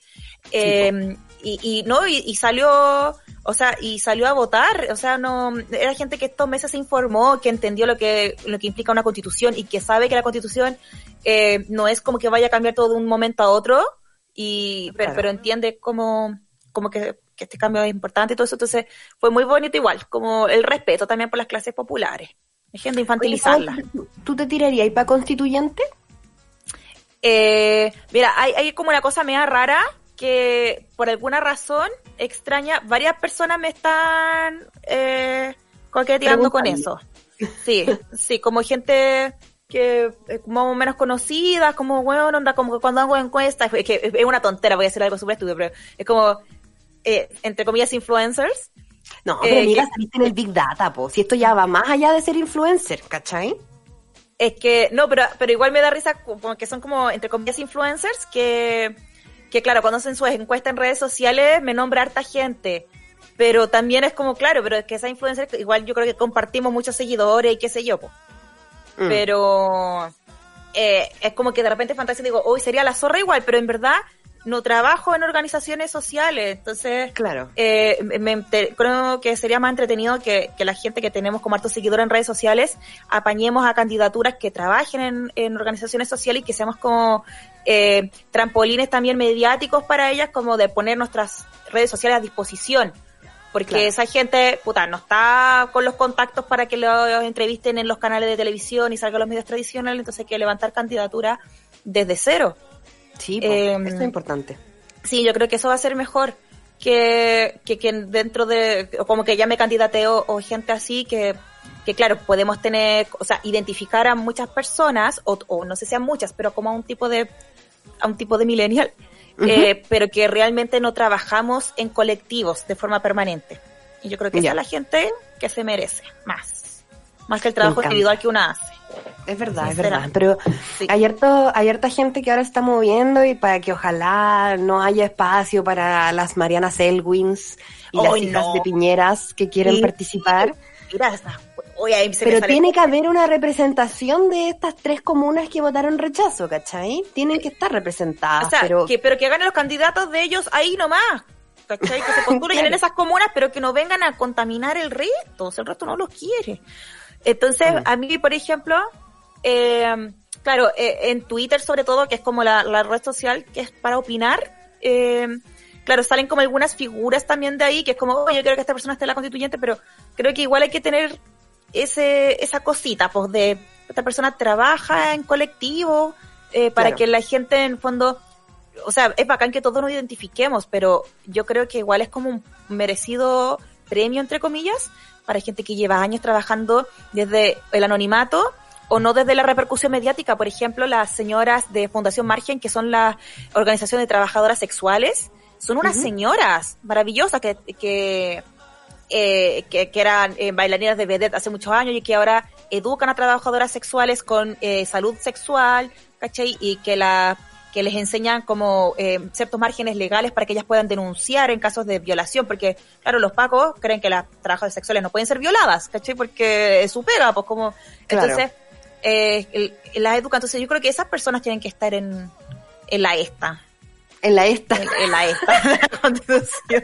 Y salió, o sea, y salió a votar, o sea, no, era gente que estos meses se informó, que entendió lo que implica una constitución, y que sabe que la constitución no es como que vaya a cambiar todo de un momento a otro, pero entiende como que este cambio es importante y todo eso. Entonces fue muy bonito igual, como el respeto también por las clases populares, dejando de infantilizarlas. Oye, ¿tú te tirarías ahí para constituyente? Mira, hay como una cosa media rara que por alguna razón extraña, varias personas me están coqueteando con eso. Sí, como gente que más o menos conocidas, como bueno, onda, como cuando hago encuestas, es que es una tontera, voy a decir algo súper estúpido, pero es como, entre comillas, influencers. No, pero amiga, saliste en el Big Data, po. Si esto ya va más allá de ser influencer, ¿cachai? Es que, no, pero igual me da risa como que son como, entre comillas, influencers que claro, cuando hacen sus encuestas en redes sociales me nombra harta gente, pero también es como, claro, pero es que esa influencer, igual yo creo que compartimos muchos seguidores y qué sé yo, po. Pero es como que de repente fantasía digo, hoy sería la zorra igual, pero en verdad no trabajo en organizaciones sociales, entonces Claro. Creo que sería más entretenido que la gente que tenemos como hartos seguidores en redes sociales apañemos a candidaturas que trabajen en organizaciones sociales y que seamos como trampolines también mediáticos para ellas, como de poner nuestras redes sociales a disposición. Porque Claro. esa gente, no está con los contactos para que los entrevisten en los canales de televisión y salgan los medios tradicionales, entonces hay que levantar candidaturas desde cero. Sí, eso es importante. Sí, yo creo que eso va a ser mejor que dentro de, o como que llame candidateo o gente así que claro, podemos tener, o sea, identificar a muchas personas, o no sé si a muchas, pero como a un tipo de millennial, pero que realmente no trabajamos en colectivos de forma permanente. Y yo creo que esa es la gente que se merece más que el trabajo individual que una hace. Es verdad, Sinceramente. pero Sí. hay harta gente que ahora está moviendo y para que ojalá no haya espacio para las Mariana Selwins y las Ay, hijas no. de Piñeras que quieren Sí. participar. Mira, oye, ahí se me Pero sale- tiene que haber una representación de estas 3 comunas que votaron rechazo, ¿cachai? Tienen que estar representadas, O sea, pero pero que hagan los candidatos de ellos ahí nomás. ¿Cachai? Que se postulen Claro. en esas comunas, pero que no vengan a contaminar el resto. O sea, el resto no los quiere. Entonces, a mí, por ejemplo, claro, en Twitter sobre todo, que es como la red social que es para opinar, claro, salen como algunas figuras también de ahí, que es como, oye, yo quiero que esta persona esté en la constituyente, pero creo que igual hay que tener esa cosita, pues, de esta persona trabaja en colectivo, para Claro. que la gente, en el fondo, o sea, es bacán que todos nos identifiquemos, pero yo creo que igual es como un merecido premio, entre comillas, para gente que lleva años trabajando desde el anonimato o no desde la repercusión mediática. Por ejemplo, las señoras de Fundación Margen, que son la organización de trabajadoras sexuales, son unas señoras maravillosas que eran bailarinas de vedette hace muchos años y que ahora educan a trabajadoras sexuales con salud sexual, ¿cachai? Y que les enseñan como ciertos márgenes legales para que ellas puedan denunciar en casos de violación, porque claro, los pacos creen que las trabajadoras sexuales no pueden ser violadas, ¿cachai? Porque es su pega, pues como... Claro. Entonces, las educan. Entonces yo creo que esas personas tienen que estar en la esta. en la esta. En la esta de la Constitución.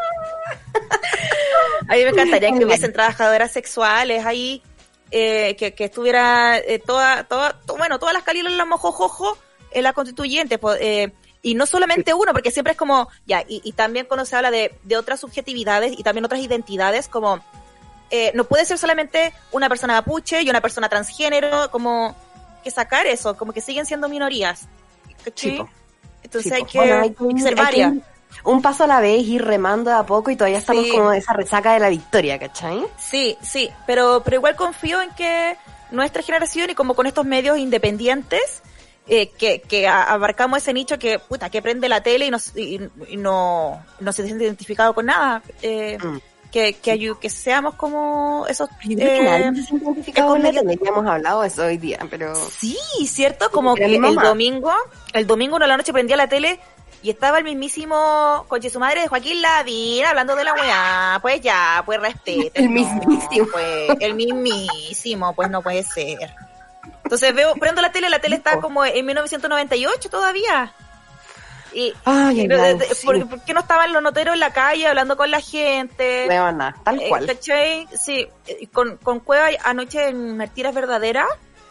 A mí me encantaría que hubiesen trabajadoras sexuales ahí, que estuviera todas las calilas en la mojojojo en la constituyente, y no solamente uno, porque siempre es como, y también cuando se habla de otras subjetividades y también otras identidades, como, no puede ser solamente una persona mapuche y una persona transgénero, como que sacar eso, como que siguen siendo minorías. ¿Cachai? Sí, po. Entonces Sí, hay po. que, Bueno, hay que ser varias. un paso a la vez, ir remando de a poco y todavía estamos Sí. como en esa resaca de la victoria, ¿cachai? Sí, pero igual confío en que nuestra generación y como con estos medios independientes, que abarcamos ese nicho que prende la tele y no se siente identificado con nada, que seamos como esos... Yo creo que nadie se siente identificado con la medios- tele, ya hemos hablado de eso hoy día, pero... Sí, ¿cierto? Como Era que mi el mamá. domingo uno de la noche prendía la tele y estaba el mismísimo conche su madre de Joaquín Lavín hablando de la weá. Pues ya, pues respeten. El mismísimo. Pues, el mismísimo, pues no puede ser. Entonces prendo la tele está como en 1998 todavía. Y, Ay, ay, ay, sí. ¿por qué no estaban los noteros en la calle hablando con la gente? Leona, tal cual. ¿Cachai? Sí, con Cueva anoche en Mentiras Verdaderas,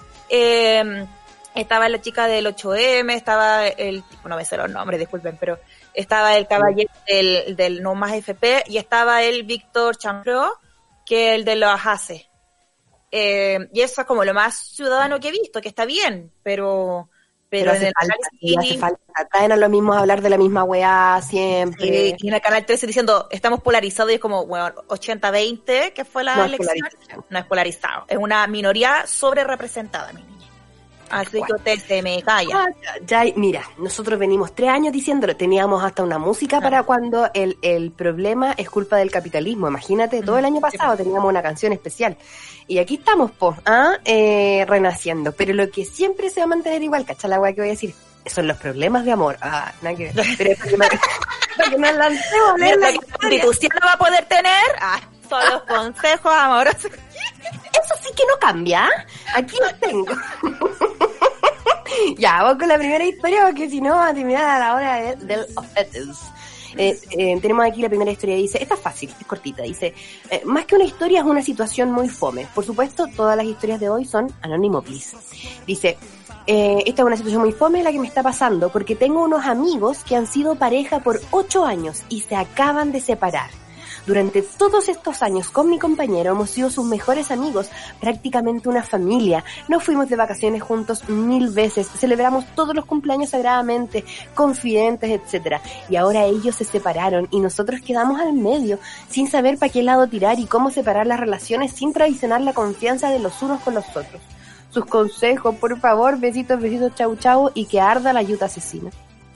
estaba la chica del 8M, estaba el, no me sé los nombres, disculpen, pero estaba el caballero del No Más FP y estaba el Víctor Champró, que es el de los ACE. Y eso es como lo más ciudadano que he visto, que está bien, pero en hace el falta, análisis... sí, hace falta. Traen a los mismos a hablar de la misma weá siempre. Y en el canal 13 diciendo, estamos polarizados y es como, bueno, 80-20, que fue la No es elección. polarización. No es polarizado, es una minoría sobre representada, mi niña. Así que usted se me calla. Ya, mira, nosotros venimos 3 años diciéndolo, teníamos hasta una música para cuando el problema es culpa del capitalismo. Imagínate, todo el año pasado teníamos una canción especial. Y aquí estamos, renaciendo. Pero lo que siempre se va a mantener igual, ¿cachai la weá que voy a decir? Son los problemas de amor. Nada que ver. Pero es para que nos lancemos a leer Mira, la la Constitución no va a poder tener, son los consejos amorosos. Eso sí que no cambia. Aquí los tengo. Ya, vamos con la primera historia porque si no va a terminar a la hora del ofetes. Tenemos aquí la primera historia, dice, esta es fácil, es cortita, dice, más que una historia es una situación muy fome. Por supuesto, todas las historias de hoy son anónimo, please. Dice, esta es una situación muy fome la que me está pasando porque tengo unos amigos que han sido pareja por 8 años y se acaban de separar. Durante todos estos años con mi compañero hemos sido sus mejores amigos, prácticamente una familia. Nos fuimos de vacaciones juntos 1000 veces, celebramos todos los cumpleaños sagradamente, confidentes, etcétera. Y ahora ellos se separaron y nosotros quedamos al medio, sin saber para qué lado tirar y cómo separar las relaciones sin traicionar la confianza de los unos con los otros. Sus consejos, por favor, besitos, besitos, chau chau y que arda la yuta asesina.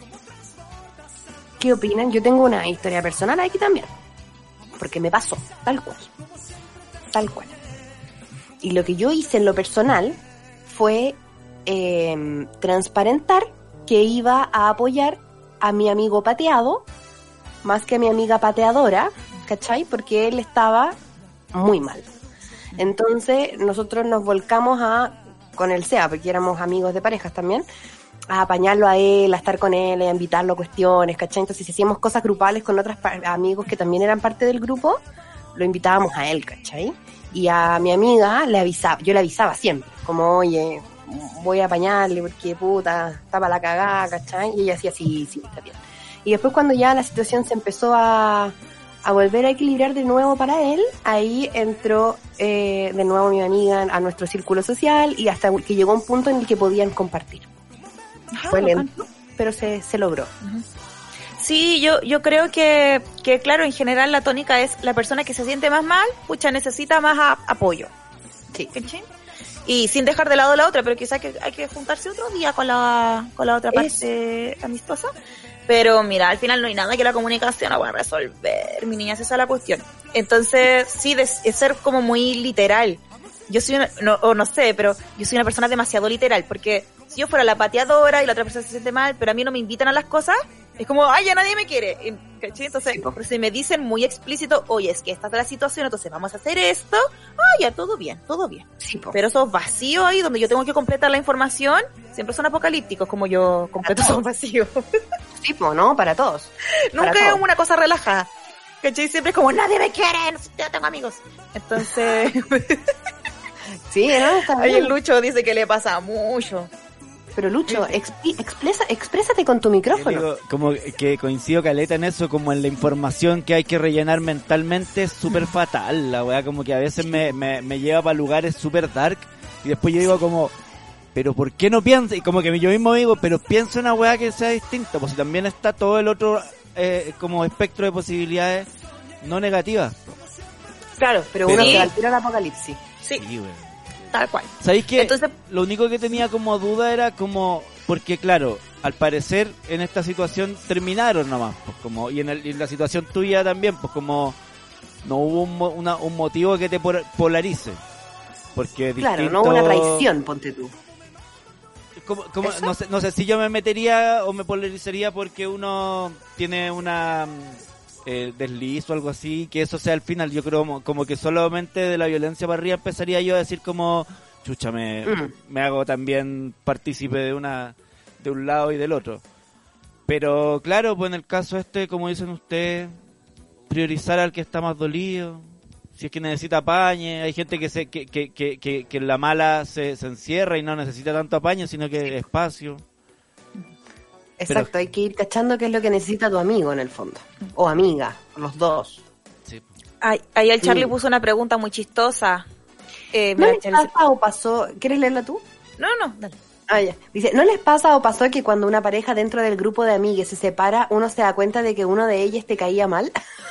¿Qué opinan? Yo tengo una historia personal aquí también. Porque me pasó, tal cual. Y lo que yo hice en lo personal fue transparentar que iba a apoyar a mi amigo pateado, más que a mi amiga pateadora, ¿cachai? Porque él estaba muy mal. Entonces nosotros nos volcamos con el SEA, porque éramos amigos de parejas también, a apañarlo a él, a estar con él, a invitarlo a cuestiones, ¿cachai? Entonces si hacíamos cosas grupales con otros amigos que también eran parte del grupo, lo invitábamos a él, ¿cachai? Y a mi amiga yo le avisaba siempre, como, oye, voy a apañarle porque puta, estaba la cagada, ¿cachai? Y ella decía, sí, está bien. Y después cuando ya la situación se empezó a volver a equilibrar de nuevo para él, ahí entró de nuevo mi amiga a nuestro círculo social y hasta que llegó un punto en el que podían compartir. Fue lento, pero se logró. Sí, yo creo que claro, en general la tónica es la persona que se siente más mal, pucha, necesita más apoyo. Sí. ¿Cachai? Y sin dejar de lado la otra, pero quizás hay que juntarse otro día con la otra parte amistosa. Pero mira, al final no hay nada que la comunicación no va a resolver, mi niña, esa es la cuestión. Entonces, sí, es ser como muy literal. Yo soy no sé, pero yo soy una persona demasiado literal, porque si yo fuera la pateadora y la otra persona se siente mal, pero a mí no me invitan a las cosas, es como, ay, ya nadie me quiere. ¿Cachai? Entonces, sí, pero si me dicen muy explícito, oye, es que esta es la situación, entonces vamos a hacer esto, ya, todo bien. Sí, pero esos vacíos ahí, donde yo tengo que completar la información, siempre son apocalípticos, como yo completo esos vacíos. Sí, ¿no? Para todos. Nunca es una cosa relajada. ¿Cachai? Siempre es como, nadie me quiere, no sé, yo tengo amigos. Entonces... Sí, ¿no? Está ahí bien. el Lucho dice que le pasa mucho. Pero Lucho, exprésate con tu micrófono. Digo, como que coincido caleta en eso, como en la información que hay que rellenar mentalmente es súper fatal, la weá, como que a veces me lleva para lugares súper dark y después yo digo como, pero ¿por qué no pienso? Y como que yo mismo digo, pero pienso en una weá que sea distinta, pues si también está todo el otro como espectro de posibilidades no negativas. Claro, pero uno se altera al apocalipsis. Sí, sí, weón. Tal cual. ¿Sabéis que entonces, lo único que tenía como duda era como, porque claro, al parecer en esta situación terminaron nomás, pues como, y en la situación tuya también, pues como no hubo un motivo que te polarice, porque claro, distinto... no hubo una traición, ponte tú. Como, no sé si yo me metería o me polarizaría porque uno tiene una desliz o algo así, que eso sea al final. Yo creo como que solamente de la violencia para arriba empezaría yo a decir como, chucha, me hago también partícipe de un lado y del otro. Pero claro, pues en el caso como dicen ustedes, priorizar al que está más dolido. Si es que necesita apañe, hay gente que en la mala se encierra y no necesita tanto apañe, sino que espacio. Exacto, pero hay que ir cachando qué es lo que necesita tu amigo en el fondo. O amiga, los dos. Sí. Ahí el Charlie puso una pregunta muy chistosa. ¿No les pasa o pasó? ¿Quieres leerla tú? No, dale. Ya. Dice, ¿no les pasa o pasó que cuando una pareja dentro del grupo de amigues se separa, uno se da cuenta de que uno de ellas te caía mal?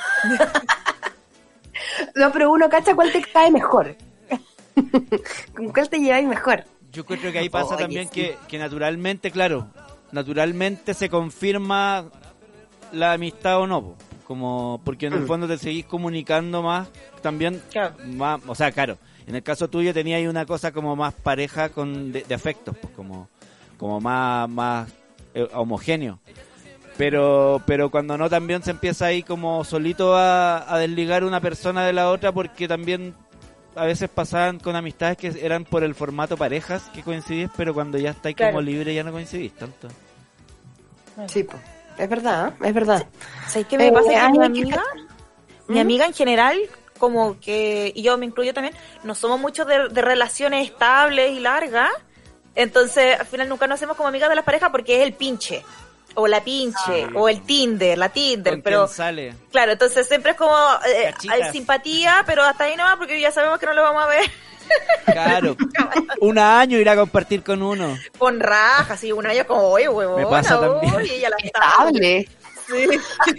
No, pero uno cacha cuál te cae mejor. ¿Con cuál te lleváis mejor? Yo creo que ahí pasa también sí. que naturalmente, claro, se confirma la amistad o no, como porque en el fondo te seguís comunicando más, también, claro. Más, o sea, claro, en el caso tuyo tenía ahí una cosa como más pareja de afectos, pues como más homogéneo. Pero cuando no, también se empieza ahí como solito a desligar una persona de la otra, porque también a veces pasaban con amistades que eran por el formato parejas que coincidís, pero cuando ya estáis como libre ya no coincidís tanto. Sí, pues. Es verdad, es verdad. ¿Sabes qué me pasa? Que mi amiga en general, como que, y yo me incluyo también, no somos muchos de relaciones estables y largas, entonces al final nunca nos hacemos como amigas de las parejas porque es el pinche, o la pinche, o el Tinder, la Tinder, ¿Con pero quién sale? claro, entonces siempre es como, hay simpatía, pero hasta ahí nomás porque ya sabemos que no lo vamos a ver. Claro, un año ir a compartir con uno. Con raja, sí, un año como, oye, huevona, Me pasa también. y ella la Estable. Sí.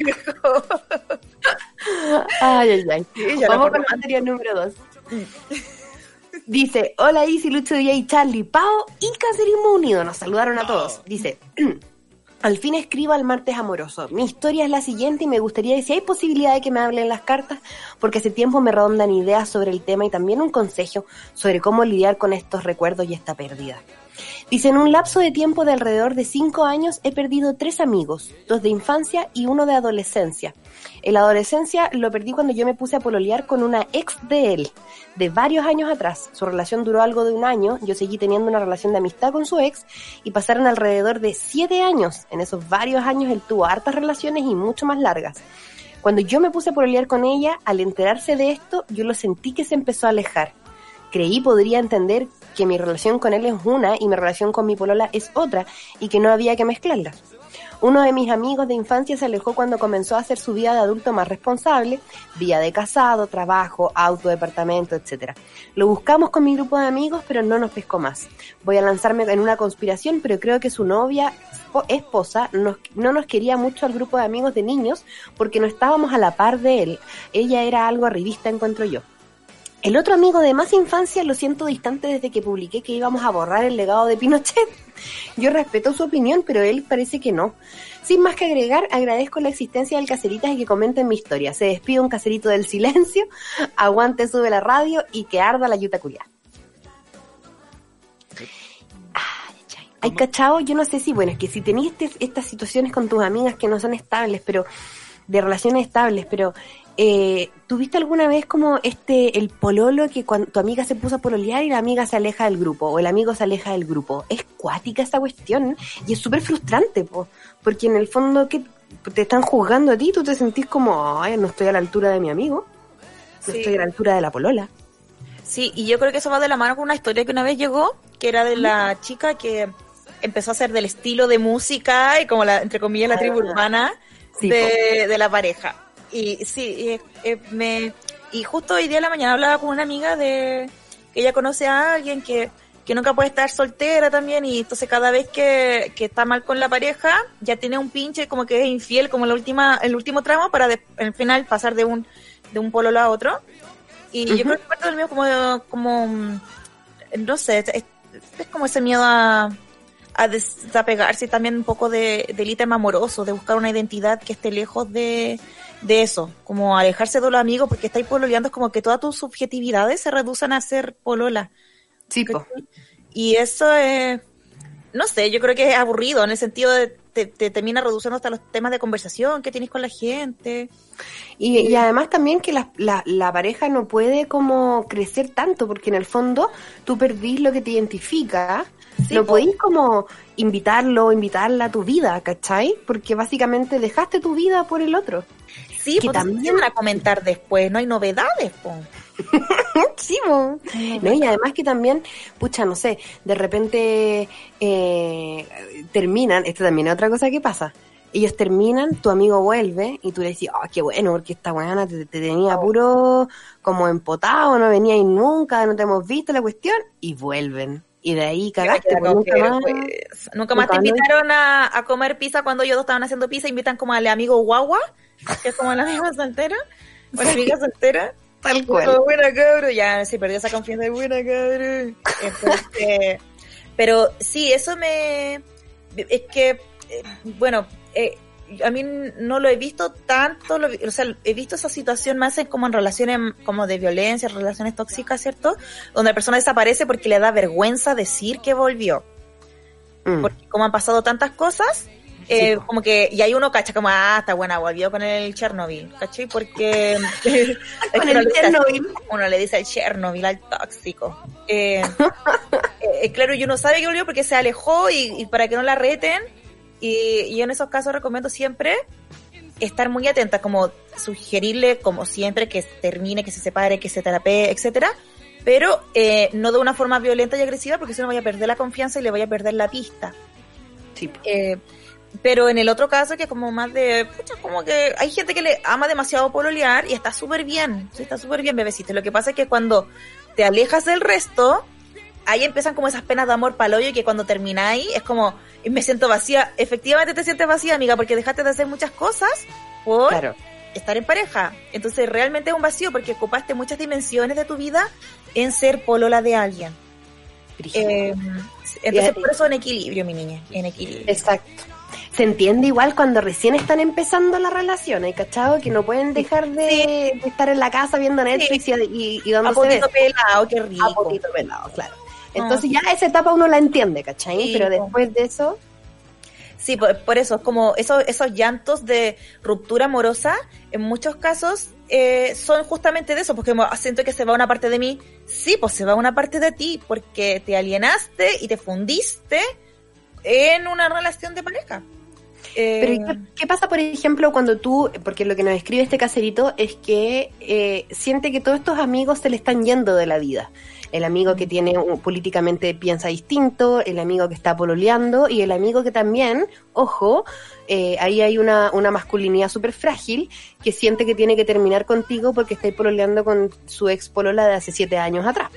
Ay. ya Vamos la con la materia número 2. Dice, hola Isi, Lucho, DJ, Charlie, Pao y Cacerismo Unido. Nos saludaron a todos. Dice, al fin escribo al martes amoroso. Mi historia es la siguiente y me gustaría decir si hay posibilidad de que me hablen las cartas, porque hace tiempo me rondan ideas sobre el tema y también un consejo sobre cómo lidiar con estos recuerdos y esta pérdida. Dice, en un lapso de tiempo de alrededor de 5 años he perdido 3 amigos, 2 de infancia y 1 de adolescencia. En la adolescencia lo perdí cuando yo me puse a pololear con una ex de él, de varios años atrás. Su relación duró algo de 1 año, yo seguí teniendo una relación de amistad con su ex y pasaron alrededor de 7 años. En esos varios años él tuvo hartas relaciones y mucho más largas. Cuando yo me puse a pololear con ella, al enterarse de esto, yo lo sentí que se empezó a alejar. Creí podría entender que mi relación con él es una y mi relación con mi polola es otra y que no había que mezclarlas. Uno de mis amigos de infancia se alejó cuando comenzó a hacer su vida de adulto más responsable, vida de casado, trabajo, auto, departamento, etc. Lo buscamos con mi grupo de amigos, pero no nos pescó más. Voy a lanzarme en una conspiración, pero creo que su novia, esposa, no nos quería mucho al grupo de amigos de niños porque no estábamos a la par de él. Ella era algo arribista, encuentro yo. El otro amigo de más infancia lo siento distante desde que publiqué que íbamos a borrar el legado de Pinochet. Yo respeto su opinión, pero él parece que no. Sin más que agregar, agradezco la existencia del Caceritas y que comenten mi historia. Se despide un cacerito del silencio, aguante, sube la radio y que arda la yuta culiá. Ay, cachao, yo no sé si, bueno, es que si tenías estas situaciones con tus amigas que no son estables, pero de relaciones estables, pero ¿tuviste alguna vez como el pololo que cuando tu amiga se puso a pololear y la amiga se aleja del grupo o el amigo se aleja del grupo? Es cuática esa cuestión y es súper frustrante, porque en el fondo que te están juzgando a ti, tú te sentís como, ay, no estoy a la altura de mi amigo, no estoy a la altura de la polola. Sí, y yo creo que eso va de la mano con una historia que una vez llegó, que era de la chica que empezó a hacer del estilo de música y como entre comillas la tribu urbana de la pareja. Y sí, y justo hoy día de la mañana hablaba con una amiga de que ella conoce a alguien que nunca puede estar soltera también, y entonces cada vez que está mal con la pareja ya tiene un pinche como que es infiel como el último tramo para al final pasar de un pololo a otro. Y yo creo que parte del mío como no sé, es como ese miedo a desapegarse también un poco del ítem amoroso, de buscar una identidad que esté lejos de eso, como alejarse de los amigos, porque estáis pololeando, es como que todas tus subjetividades se reducen a ser polola. Sí, po. Y eso es, no sé, yo creo que es aburrido, en el sentido de te termina reduciendo hasta los temas de conversación que tienes con la gente. Y además también que la pareja no puede como crecer tanto, porque en el fondo tú perdís lo que te identifica. Sí, no podéis como invitarla a tu vida, ¿cachai? Porque básicamente dejaste tu vida por el otro. Sí, que también van a comentar después, no hay novedades, po. Sí, po. No, y además que también, pucha, no sé, de repente terminan, esto también es otra cosa que pasa. Ellos terminan, tu amigo vuelve y tú le decís, qué bueno, porque esta buena te tenía puro como empotado, no veníais nunca, no te hemos visto la cuestión, y vuelven. Y de ahí cagaste. Nunca más te invitaron a comer pizza cuando ellos dos estaban haciendo pizza, invitan como al amigo guagua, que es como la amiga soltera, o la amiga soltera. Tal cual. Como, buena cabrón, ya se perdió esa confianza de buena cabrón. Entonces, pero sí, eso es que, bueno, a mí no lo he visto tanto, o sea, he visto esa situación más como en relaciones como de violencia, relaciones tóxicas, ¿cierto? Donde la persona desaparece porque le da vergüenza decir que volvió. Porque como han pasado tantas cosas, Sí, po. Como que, y ahí uno cacha como, está buena, volvió con el Chernobyl, ¿cachai? Porque es Con que el uno le dice- Chernobyl. uno le dice al Chernobyl, al tóxico. Claro, y uno sabe que volvió porque se alejó y para que no la reten, y en esos casos recomiendo siempre estar muy atenta, como sugerirle, como siempre, que termine, que se separe, que se terapee, etcétera, pero no de una forma violenta y agresiva, porque si no vaya a perder la confianza y le vaya a perder la pista. Sí, po. Pero en el otro caso, que es como más de, pucha, como que hay gente que le ama demasiado pololear y está súper bien, sí, está súper bien, bebecito. Lo que pasa es que cuando te alejas del resto, ahí empiezan como esas penas de amor paloyo, y que cuando termináis es como, me siento vacía. Efectivamente te sientes vacía, amiga, porque dejaste de hacer muchas cosas por Claro. estar en pareja. Entonces realmente es un vacío porque ocupaste muchas dimensiones de tu vida en ser polola de alguien. Brígido. Entonces por eso en equilibrio, mi niña, en equilibrio. Exacto. Se entiende igual cuando recién están empezando la relación, ¿hay cachado? Que no pueden dejar de estar en la casa viendo Netflix y A dándose potito besos. pelado, qué rico. A potito pelado, claro. Entonces ya esa etapa uno la entiende, ¿cachai? Sí, Pero po. después de eso, Sí, por eso, es como esos llantos de ruptura amorosa, en muchos casos son justamente de eso, porque siento que se va una parte de mí. Sí, pues se va una parte de ti, porque te alienaste y te fundiste en una relación de pareja. pero ¿y qué pasa, por ejemplo, cuando tú, porque lo que nos escribe este caserito es que siente que todos estos amigos se le están yendo de la vida? El amigo que tiene políticamente piensa distinto, el amigo que está pololeando y el amigo que también, ojo, ahí hay una masculinidad súper frágil que siente que tiene que terminar contigo porque está pololeando con su ex polola de hace 7 años atrás.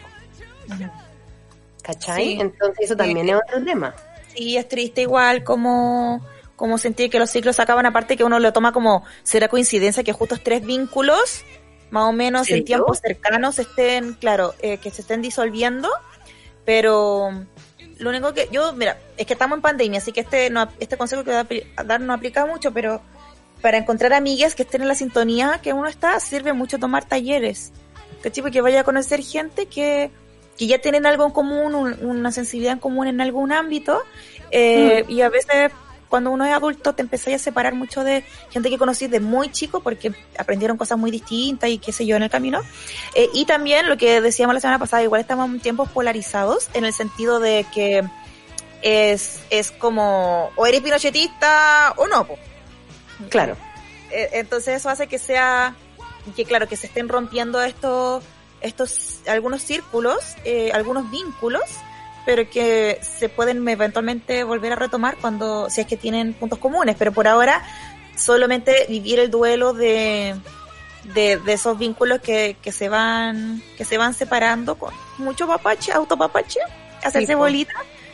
¿Cachai? Sí. Entonces eso también es otro tema. Sí, es triste igual como sentir que los ciclos se acaban, aparte que uno lo toma como, será coincidencia que justo 3 vínculos más o menos en ¿Serio? tiempos cercanos estén, claro, que se estén disolviendo, pero lo único que mira, es que estamos en pandemia, así que este consejo que voy a dar no aplica mucho, pero para encontrar amigas que estén en la sintonía que uno está, sirve mucho tomar talleres, ¿cachai? Porque vaya a conocer gente que ya tienen algo en común, una sensibilidad en común en algún ámbito, y a veces cuando uno es adulto te empezáis a separar mucho de gente que conocís de muy chico porque aprendieron cosas muy distintas y qué sé yo en el camino. Y también lo que decíamos la semana pasada, igual estamos en tiempos polarizados en el sentido de que es como o eres pinochetista o no, po. Claro. Entonces eso hace que claro, que se estén rompiendo estos algunos círculos, algunos vínculos, pero que se pueden eventualmente volver a retomar si es que tienen puntos comunes, pero por ahora solamente vivir el duelo de esos vínculos que se van separando con mucho autopapache, hacerse Sí, bolita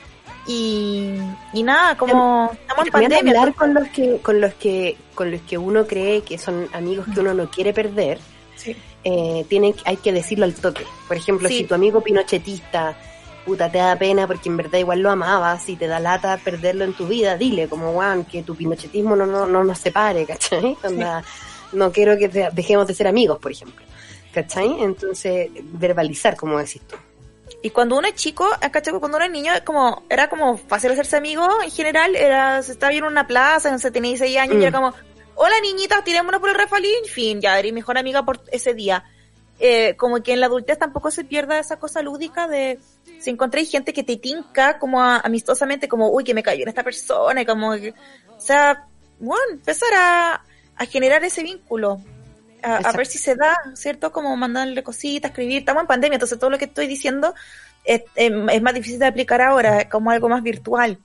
y nada, como estamos en También pandemia. hablar con los que uno cree que son amigos que uno no quiere perder. Sí. Hay que decirlo al toque. Por ejemplo, Sí. si tu amigo pinochetista, puta, te da pena porque en verdad igual lo amabas y te da lata perderlo en tu vida, dile como, Juan, que tu pinochetismo no nos separe, ¿cachai? Onda, no quiero que dejemos de ser amigos, por ejemplo, ¿cachai? Entonces, verbalizar, como decís tú. Y cuando uno es chico, ¿cachai? Cuando uno es niño, era como fácil hacerse amigo en general. Se estaba viendo en una plaza, no sé, tenía 16 años y era como, hola niñitas, tirémonos por el refalín, fin, ya eres mejor amiga por ese día. Como que en la adultez tampoco se pierda esa cosa lúdica de si encontráis gente que te tinca como amistosamente, como, uy, que me cayó en esta persona, y como que, o sea, bueno, empezar a generar ese vínculo. A ver si se da, ¿cierto? Como mandarle cositas, escribir. Estamos en pandemia, entonces todo lo que estoy diciendo es más difícil de aplicar ahora, es como algo más virtual.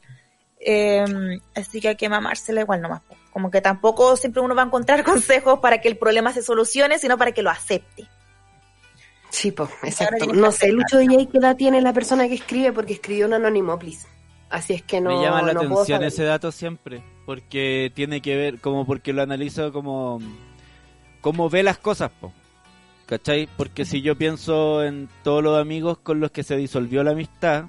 Así que hay que mamársela igual nomás. Como que tampoco siempre uno va a encontrar consejos para que el problema se solucione, sino para que lo acepte. Sí, pues, Ahora exacto. tienes que No sé, aceptar. Lucho DJ, ¿qué edad tiene la persona que escribe? Porque escribió un anónimo, please. Así es que no. Me llama la no puedo atención saber. ese dato siempre, porque tiene que ver, como porque lo analizo como cómo ve las cosas, po. ¿Cachai? Porque si yo pienso en todos los amigos con los que se disolvió la amistad,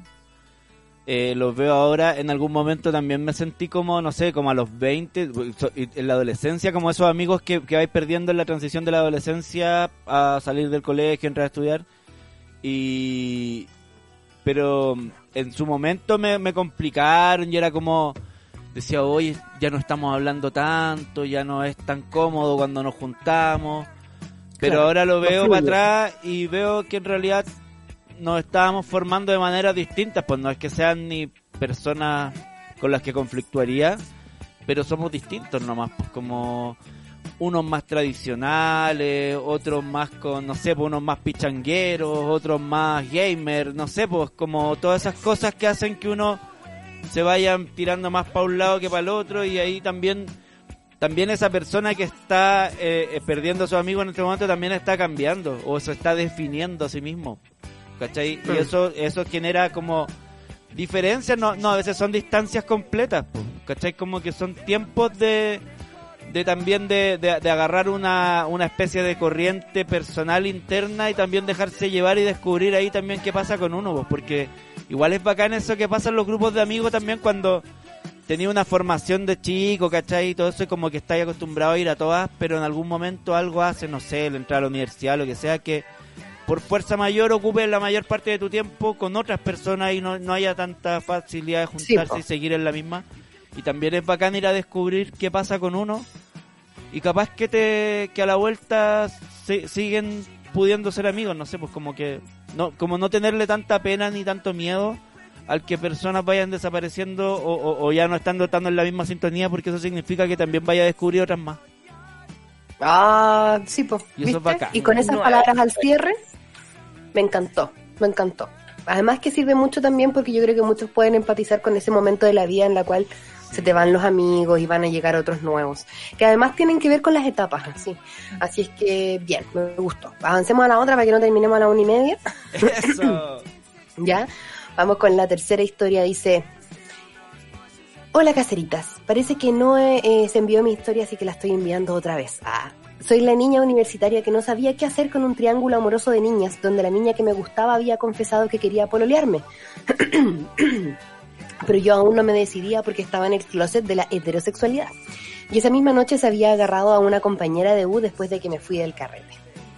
los veo ahora, en algún momento también me sentí como, no sé, como a los 20, en la adolescencia, como esos amigos que vais perdiendo en la transición de la adolescencia a salir del colegio, entrar a estudiar, pero en su momento me complicaron y era como, decía, oye, ya no estamos hablando tanto, ya no es tan cómodo cuando nos juntamos. Pero Claro, ahora lo veo no para fluye. atrás y veo que en realidad nos estábamos formando de maneras distintas, pues no es que sean ni personas con las que conflictuaría, pero somos distintos nomás, pues como unos más tradicionales, otros más con, no sé, pues unos más pichangueros, otros más gamer, no sé, pues como todas esas cosas que hacen que uno se vaya tirando más para un lado que para el otro, y ahí también esa persona que está perdiendo a su amigo en este momento también está cambiando o se está definiendo a sí mismo, ¿cachai? Y eso genera como diferencias, no, a veces son distancias completas, po, ¿cachai? Como que son tiempos de también de agarrar una especie de corriente personal interna y también dejarse llevar y descubrir ahí también qué pasa con uno, pues, porque igual es bacán eso que pasa en los grupos de amigos también cuando tenía una formación de chico, ¿cachai? Y todo eso, como que estáis acostumbrado a ir a todas, pero en algún momento algo hace, no sé, el entrar a la universidad, lo que sea, que por fuerza mayor ocupe la mayor parte de tu tiempo con otras personas y no haya tanta facilidad de juntarse y seguir en la misma. Y también es bacán ir a descubrir qué pasa con uno y capaz que a la vuelta siguen pudiendo ser amigos, no sé, pues como no tenerle tanta pena ni tanto miedo al que personas vayan desapareciendo o ya no estando en la misma sintonía, porque eso significa que también vaya a descubrir otras más. Ah, sí, pues. Y eso es bacán. Y con esas palabras al cierre, me encantó. Además que sirve mucho también porque yo creo que muchos pueden empatizar con ese momento de la vida en la cual se te van los amigos y van a llegar otros nuevos, que además tienen que ver con las etapas, así es que bien, me gustó. Avancemos a la otra para que no terminemos a la 1:30. Eso. Ya, vamos con la tercera historia. Dice: hola caseritas, parece que no se envió mi historia, así que la estoy enviando otra vez. Soy la niña universitaria que no sabía qué hacer con un triángulo amoroso de niñas, donde la niña que me gustaba había confesado que quería pololearme. Pero yo aún no me decidía porque estaba en el closet de la heterosexualidad. Y esa misma noche se había agarrado a una compañera de U después de que me fui del carrete.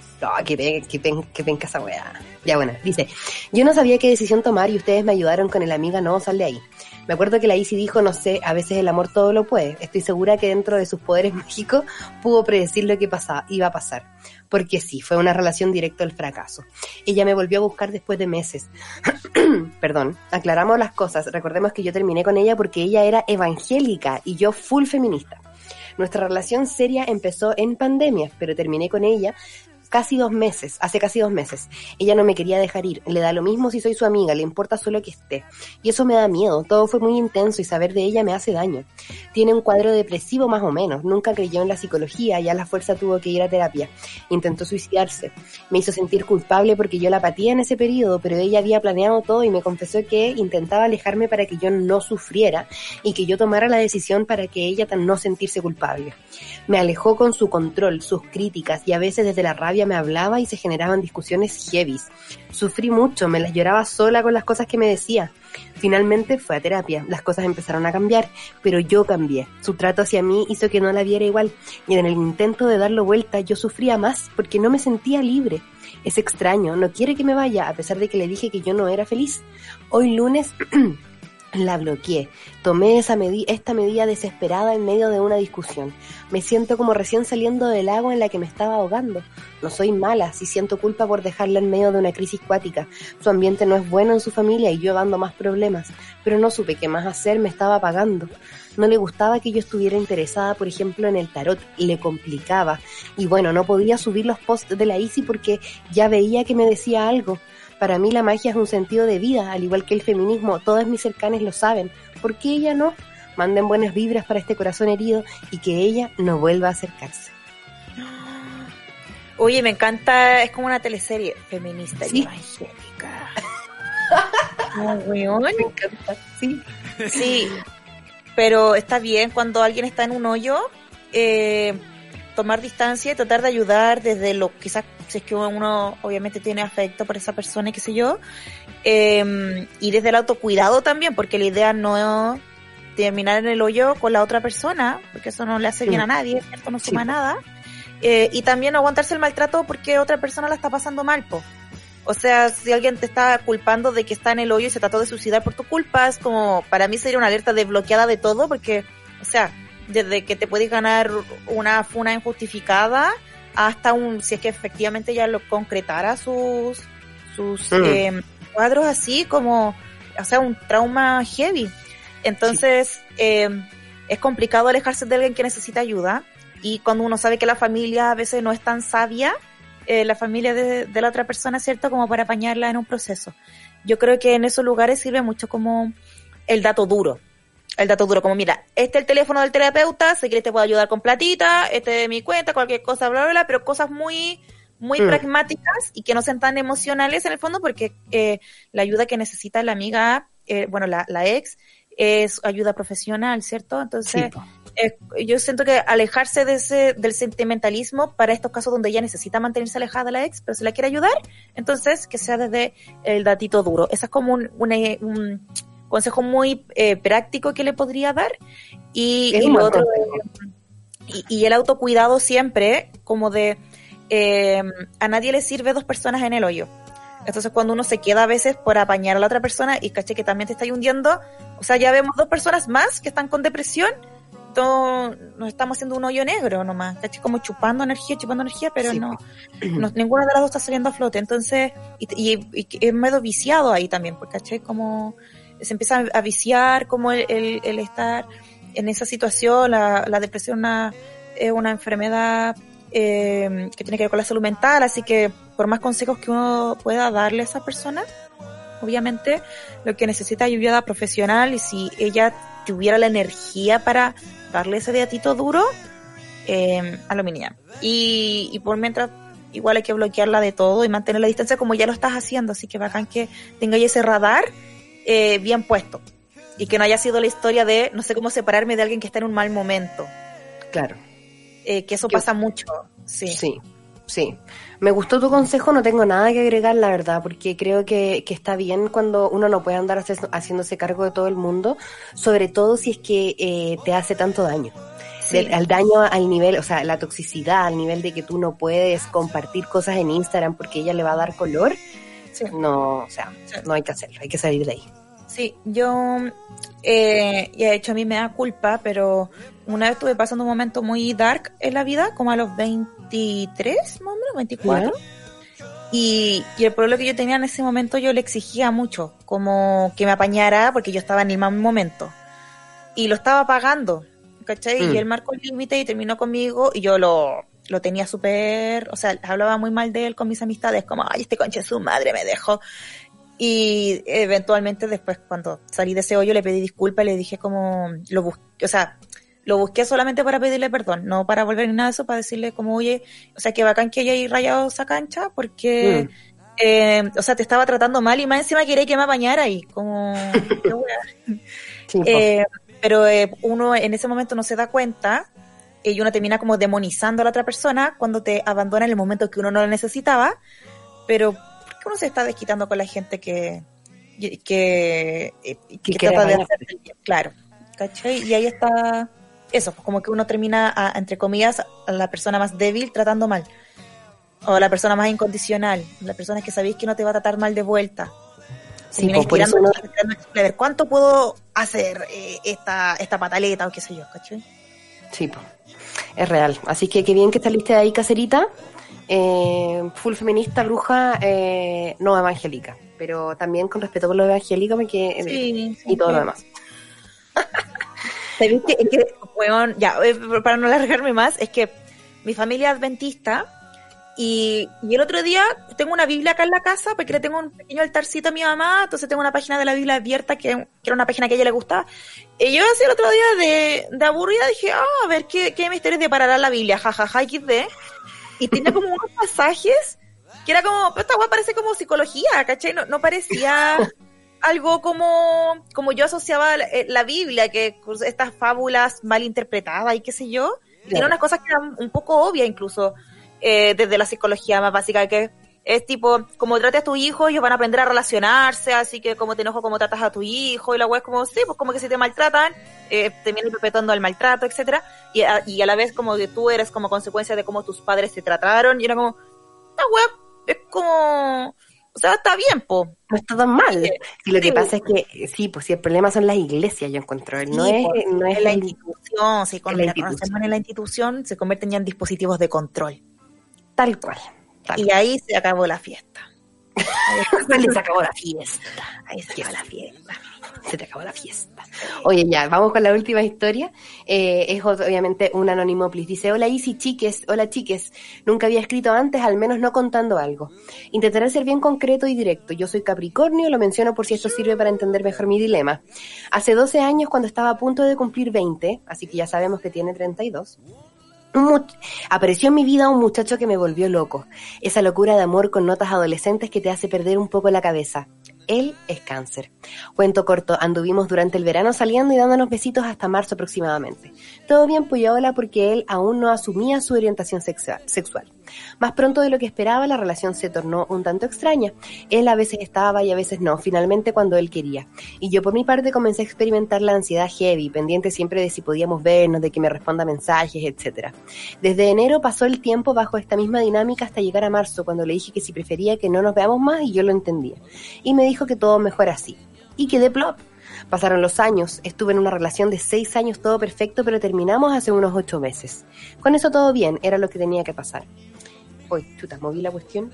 Que penca esa weá. Ya bueno, dice: yo no sabía qué decisión tomar y ustedes me ayudaron con el amiga, no, sal de ahí. Me acuerdo que la Isi dijo, no sé, a veces el amor todo lo puede. Estoy segura que dentro de sus poderes mágicos pudo predecir lo que iba a pasar. Porque sí, fue una relación directa al fracaso. Ella me volvió a buscar después de meses. Perdón, aclaramos las cosas. Recordemos que yo terminé con ella porque ella era evangélica y yo full feminista. Nuestra relación seria empezó en pandemia, pero terminé con ella hace casi 2 meses. Ella no me quería dejar ir, le da lo mismo si soy su amiga, le importa solo que esté. Y eso me da miedo, todo fue muy intenso y saber de ella me hace daño. Tiene un cuadro depresivo más o menos, nunca creyó en la psicología, ya a la fuerza tuvo que ir a terapia. Intentó suicidarse. Me hizo sentir culpable porque yo la pateé en ese periodo, pero ella había planeado todo y me confesó que intentaba alejarme para que yo no sufriera y que yo tomara la decisión para que ella no sentirse culpable. Me alejó con su control, sus críticas y a veces desde la rabia me hablaba y se generaban discusiones heavies. Sufrí mucho, me las lloraba sola con las cosas que me decía. Finalmente fue a terapia, las cosas empezaron a cambiar, pero yo cambié. Su trato hacia mí hizo que no la viera igual y en el intento de darlo vuelta yo sufría más porque no me sentía libre. Es extraño, no quiere que me vaya a pesar de que le dije que yo no era feliz. Hoy lunes la bloqueé. Tomé esta medida desesperada en medio de una discusión. Me siento como recién saliendo del agua en la que me estaba ahogando. No soy mala, sí siento culpa por dejarla en medio de una crisis cuática. Su ambiente no es bueno en su familia y yo dando más problemas. Pero no supe qué más hacer, me estaba apagando. No le gustaba que yo estuviera interesada, por ejemplo, en el tarot. Le complicaba. Y bueno, no podía subir los posts de la Isi porque ya veía que me decía algo. Para mí la magia es un sentido de vida, al igual que el feminismo, todas mis cercanas lo saben. ¿Por qué ella no? Manden buenas vibras para este corazón herido y que ella no vuelva a acercarse. Oye, me encanta, es como una teleserie feminista Sí. y evangélica. Weón. Me encanta, sí. Sí, pero está bien cuando alguien está en un hoyo, tomar distancia y tratar de ayudar desde lo, quizás si es que uno obviamente tiene afecto por esa persona y qué sé yo, y desde el autocuidado también, porque la idea no es terminar en el hoyo con la otra persona, porque eso no le hace bien a nadie, ¿cierto? No suma nada, y también aguantarse el maltrato porque otra persona la está pasando mal, po. O sea, si alguien te está culpando de que está en el hoyo y se trató de suicidar por tu culpa, es como, para mí sería una alerta desbloqueada de todo, porque, o sea, desde que te puedes ganar una funa injustificada hasta si es que efectivamente ya lo concretara sus cuadros así como, o sea, un trauma heavy. Entonces, es complicado alejarse de alguien que necesita ayuda, y cuando uno sabe que la familia a veces no es tan sabia, la familia de la otra persona, ¿cierto? Como para apañarla en un proceso. Yo creo que en esos lugares sirve mucho como el dato duro. El dato duro, como mira, este es el teléfono del terapeuta, si quieres te puedo ayudar con platita, este es mi cuenta, cualquier cosa, bla, bla, bla, pero cosas muy pragmáticas y que no sean tan emocionales en el fondo, porque la ayuda que necesita la amiga, la ex, es ayuda profesional, ¿cierto? Entonces, yo siento que alejarse del sentimentalismo para estos casos donde ella necesita mantenerse alejada de la ex, pero se la quiere ayudar, entonces que sea desde el datito duro. Ese es como un consejo muy práctico que le podría dar. Y lo otro, y el autocuidado siempre, como de a nadie le sirve 2 personas en el hoyo. Entonces cuando uno se queda a veces por apañar a la otra persona y caché que también te está hundiendo, o sea, ya vemos 2 personas más que están con depresión, nos estamos haciendo un hoyo negro nomás, caché, como chupando energía, pero no, ninguna de las 2 está saliendo a flote. Entonces, y es medio viciado ahí también, porque caché, como se empieza a viciar, como el estar en esa situación. La depresión es una enfermedad que tiene que ver con la salud mental, así que por más consejos que uno pueda darle a esa persona, obviamente lo que necesita es ayuda profesional, y si ella tuviera la energía para darle ese datito duro, a lo mínimo. Y por mientras, igual hay que bloquearla de todo y mantener la distancia como ya lo estás haciendo, así que bacán que tengáis ese radar bien puesto, y que no haya sido la historia de no sé cómo separarme de alguien que está en un mal momento. Claro. Que eso pasa mucho. Sí. Me gustó tu consejo, no tengo nada que agregar, la verdad, porque creo que está bien cuando uno no puede andar haciéndose cargo de todo el mundo, sobre todo si es que te hace tanto daño. Al daño al nivel, o sea, la toxicidad, al nivel de que tú no puedes compartir cosas en Instagram porque ella le va a dar color. No, o sea, no hay que hacerlo, hay que salir de ahí. Sí, yo, y de hecho a mí me da culpa, pero una vez estuve pasando un momento muy dark en la vida, como a los 23, más o menos, 24. ¿Bueno? Y el problema que yo tenía en ese momento, yo le exigía mucho, como que me apañara, porque yo estaba en el mal momento. Y lo estaba pagando, ¿cachai? Y él marcó el límite y terminó conmigo, y yo lo tenía súper, o sea, hablaba muy mal de él con mis amistades, como, ay, este concha de su madre me dejó. Y eventualmente después, cuando salí de ese hoyo, le pedí disculpas y le dije como, lo busqué solamente para pedirle perdón, no para volver ni nada de eso, para decirle como, oye, o sea, que bacán que haya rayado esa cancha, porque, o sea, te estaba tratando mal y más encima quería que me apañara y como, pero uno en ese momento no se da cuenta, y uno termina como demonizando a la otra persona cuando te abandona en el momento que uno no lo necesitaba, pero uno se está desquitando con la gente que trata de hacer el bien, claro, ¿cachai? Y ahí está eso, pues como que uno termina, entre comillas, a la persona más débil tratando mal, o la persona más incondicional, la persona que sabéis que no te va a tratar mal de vuelta. Sí, pues por eso a ver, ¿cuánto puedo hacer esta pataleta o qué sé yo, ¿cachai? Sí, pues, es real. Así que qué bien que saliste de ahí, caserita. Full feminista, bruja, no evangélica, pero también con respeto por lo evangélico y todo lo demás. ¿Sabes qué? Es que, bueno, ya, para no alargarme más, es que mi familia es adventista y el otro día tengo una Biblia acá en la casa porque le tengo un pequeño altarcito a mi mamá, entonces tengo una página de la Biblia abierta que era una página que a ella le gustaba, y yo así el otro día de aburrida dije, a ver qué misterios deparará la Biblia, jajaja, XD. Y tenía como unos pasajes que era como, esta weá parece como psicología, ¿cachai? No parecía algo como yo asociaba la Biblia, que estas fábulas mal interpretadas y qué sé yo. Tiene unas cosas que eran un poco obvias incluso, desde la psicología más básica, que es tipo, como trates a tu hijo, ellos van a aprender a relacionarse, así que como te enojo, como tratas a tu hijo, y la weá es como, sí, pues como que si te maltratan, te vienen perpetuando el maltrato, etcétera, y a la vez como que tú eres como consecuencia de cómo tus padres te trataron, y era como, esta weá es como O sea, está bien, po. No está tan mal. Y lo que Sí, pasa es que, sí, pues si el problema son las iglesias, yo encuentro. No sí, es, po, no es en la el- institución, si en la la conocemos en la institución, se convierten ya en dispositivos de control. tal cual. Tal Y ahí se acabó la fiesta. cual. Se les acabó la fiesta. Ahí se acabó la fiesta. Se te acabó la fiesta. Oye, ya, vamos con la última historia. Obviamente un anónimo, please. Dice, hola Isi, chiques, hola chiques. Nunca había escrito antes, al menos no contando algo. Intentaré ser bien concreto y directo. Yo soy Capricornio, lo menciono por si esto sirve para entender mejor mi dilema. Hace 12 años, cuando estaba a punto de cumplir 20, así que ya sabemos que tiene 32, apareció en mi vida un muchacho que me volvió loco. Esa locura de amor con notas adolescentes que te hace perder un poco la cabeza. Él es Cáncer. Cuento corto, anduvimos durante el verano saliendo y dándonos besitos hasta marzo aproximadamente. Todo bien puyola porque él aún no asumía su orientación sexual. Más pronto de lo que esperaba, la relación se tornó un tanto extraña. Él a veces estaba y a veces no, finalmente cuando él quería. Y yo por mi parte comencé a experimentar la ansiedad heavy, pendiente siempre de si podíamos vernos, de que me responda mensajes, etc. Desde enero pasó el tiempo bajo esta misma dinámica hasta llegar a marzo, cuando le dije que si prefería que no nos veamos más y yo lo entendía. Y me dijo que todo mejor así. Y quedé plop. Pasaron los años, estuve en una relación de 6 años, todo perfecto, pero terminamos hace unos 8 meses. Con eso todo bien, era lo que tenía que pasar. Uy, chuta, moví la cuestión.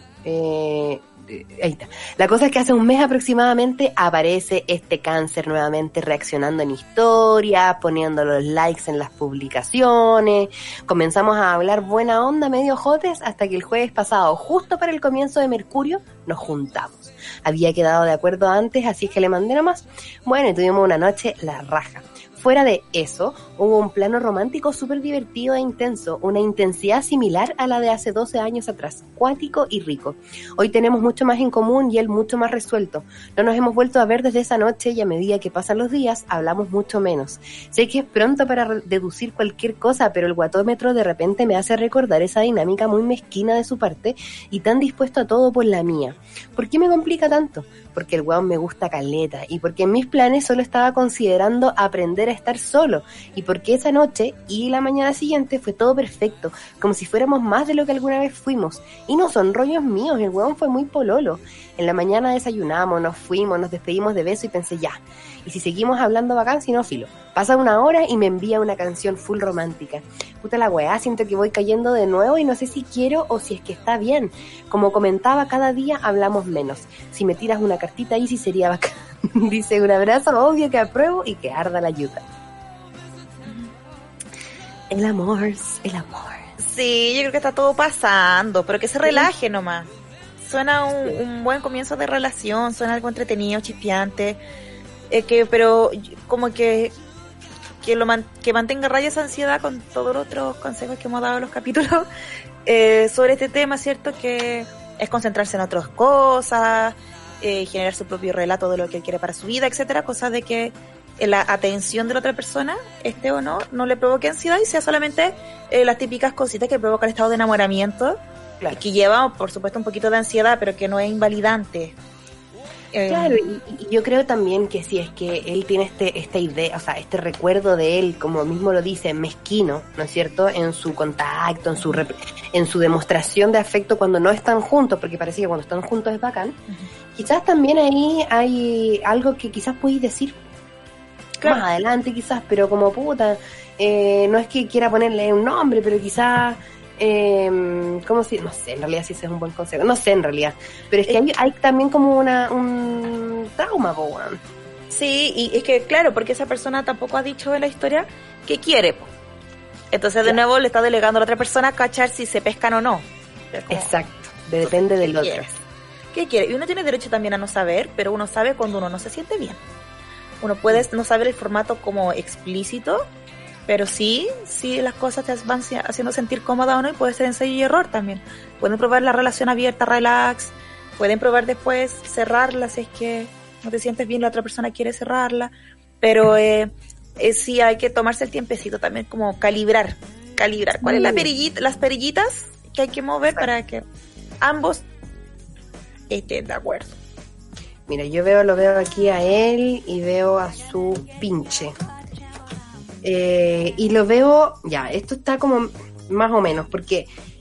Ahí está. La cosa es que hace un mes aproximadamente aparece este Cáncer nuevamente reaccionando en historias, poniendo los likes en las publicaciones. Comenzamos a hablar buena onda, medio jotes, hasta que el jueves pasado, justo para el comienzo de Mercurio, nos juntamos. Había quedado de acuerdo antes, así es que le mandé nomás. Bueno, y tuvimos una noche la raja. Fuera de eso, hubo un plano romántico súper divertido e intenso, una intensidad similar a la de hace 12 años atrás, cuático y rico. Hoy tenemos mucho más en común y él mucho más resuelto. No nos hemos vuelto a ver desde esa noche y a medida que pasan los días, hablamos mucho menos. Sé que es pronto para deducir cualquier cosa, pero el guatómetro de repente me hace recordar esa dinámica muy mezquina de su parte y tan dispuesto a todo por la mía. ¿Por qué me complica tanto? Porque el weón me gusta caleta y porque en mis planes solo estaba considerando aprender a estar solo y porque esa noche y la mañana siguiente fue todo perfecto, como si fuéramos más de lo que alguna vez fuimos. Y no son rollos míos, el weón fue muy pololo. En la mañana desayunamos, nos fuimos, nos despedimos de beso y pensé ya, y si seguimos hablando bacán, si no filo. Pasa una hora y me envía una canción full romántica. Puta la weá, siento que voy cayendo de nuevo y no sé si quiero o si es que está bien. Como comentaba, cada día hablamos menos. Si me tiras una cartita ahí sí sería bacán. Dice, un abrazo, obvio que apruebo y que arda la ayuda. El amor, el amor. Sí, yo creo que está todo pasando, pero que se relaje nomás. Suena un buen comienzo de relación, suena algo entretenido, chispeante, pero como que mantenga raya esa ansiedad con todos los otros consejos que hemos dado en los capítulos sobre este tema, ¿cierto? Que es concentrarse en otras cosas, generar su propio relato de lo que él quiere para su vida, etcétera, cosas de que la atención de la otra persona, esté o no le provoque ansiedad y sea solamente las típicas cositas que provocan el estado de enamoramiento, claro, que lleva, por supuesto, un poquito de ansiedad, pero que no es invalidante. Claro, y yo creo también que si es que él tiene esta idea, o sea, este recuerdo de él, como mismo lo dice, mezquino, ¿no es cierto?, en su contacto, en su demostración de afecto cuando no están juntos, porque parece que cuando están juntos es bacán. Quizás también ahí hay algo que quizás podéis decir, claro, más adelante quizás, pero como puta, no es que quiera ponerle un nombre, pero quizás... ¿cómo si? No sé, en realidad si ese es un buen consejo. No sé, en realidad. Pero es que hay también como un trauma, po, weón. Sí, y es que, claro, porque esa persona tampoco ha dicho en la historia que quiere, po. Entonces, de nuevo, le está delegando a la otra persona a cachar si se pescan o no. Exacto, depende del otro. ¿Qué quiere? Y uno tiene derecho también a no saber, pero uno sabe cuando uno no se siente bien. Uno puede no saber el formato como explícito, pero sí las cosas te van haciendo sentir cómoda o no, y puede ser ensayo y error también. Pueden probar la relación abierta, relax, pueden probar después cerrarla si es que no te sientes bien, la otra persona quiere cerrarla, pero sí hay que tomarse el tiempecito también, como calibrar cuál es las perillitas que hay que mover para que ambos estén de acuerdo. Mira, yo lo veo aquí a él y veo a su pinche. Y lo veo, ya, esto está como más o menos, porque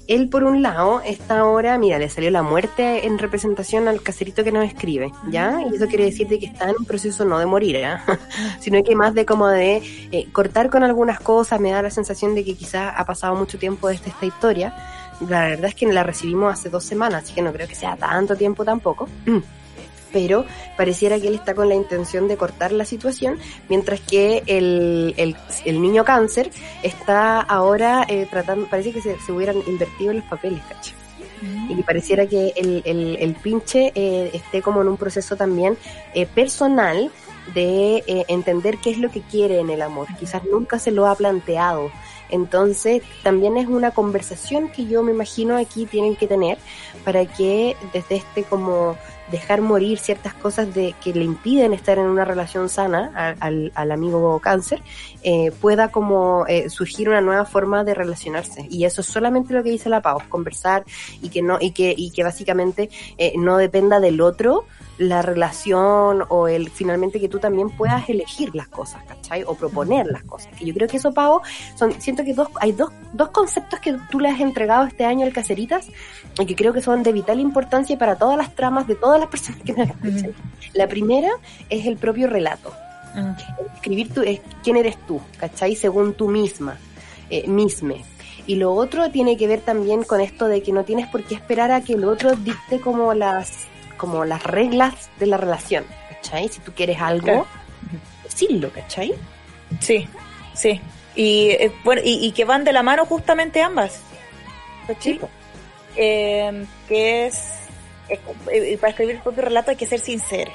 él por un lado está ahora, mira, le salió la muerte en representación al caserito que nos escribe, ¿ya? Y eso quiere decir de que está en un proceso no de morir, ¿eh? Sino que más de como de cortar con algunas cosas. Me da la sensación de que quizás ha pasado mucho tiempo desde esta historia. La verdad es que la recibimos hace 2 semanas, así que no creo que sea tanto tiempo tampoco. Pero pareciera que él está con la intención de cortar la situación, mientras que el niño cáncer está ahora tratando, parece que se hubieran invertido los papeles, ¿cachai? Y que pareciera que el pinche esté como en un proceso también personal de entender qué es lo que quiere en el amor. Quizás nunca se lo ha planteado. Entonces también es una conversación que yo me imagino aquí tienen que tener para que desde como dejar morir ciertas cosas que le impiden estar en una relación sana al amigo cáncer, pueda como surgir una nueva forma de relacionarse. Y eso es solamente lo que dice la Pau, conversar y que básicamente no dependa del otro la relación o finalmente que tú también puedas elegir las cosas, ¿cachai? O proponer las cosas. Que yo creo que eso, Pau, siento que hay dos conceptos que tú le has entregado este año al Caseritas y que creo que son de vital importancia para todas las tramas de todas las personas que nos escuchan. La primera es el propio relato. Escribir quién eres tú, ¿cachai? Según tú misma, misme. Y lo otro tiene que ver también con esto de que no tienes por qué esperar a que el otro dicte como las reglas de la relación, ¿cachai? Si tú quieres algo, claro, decirlo, ¿cachai? Sí. Y bueno, y que van de la mano justamente ambas, ¿cachai? Que es para escribir el propio relato hay que ser sincere,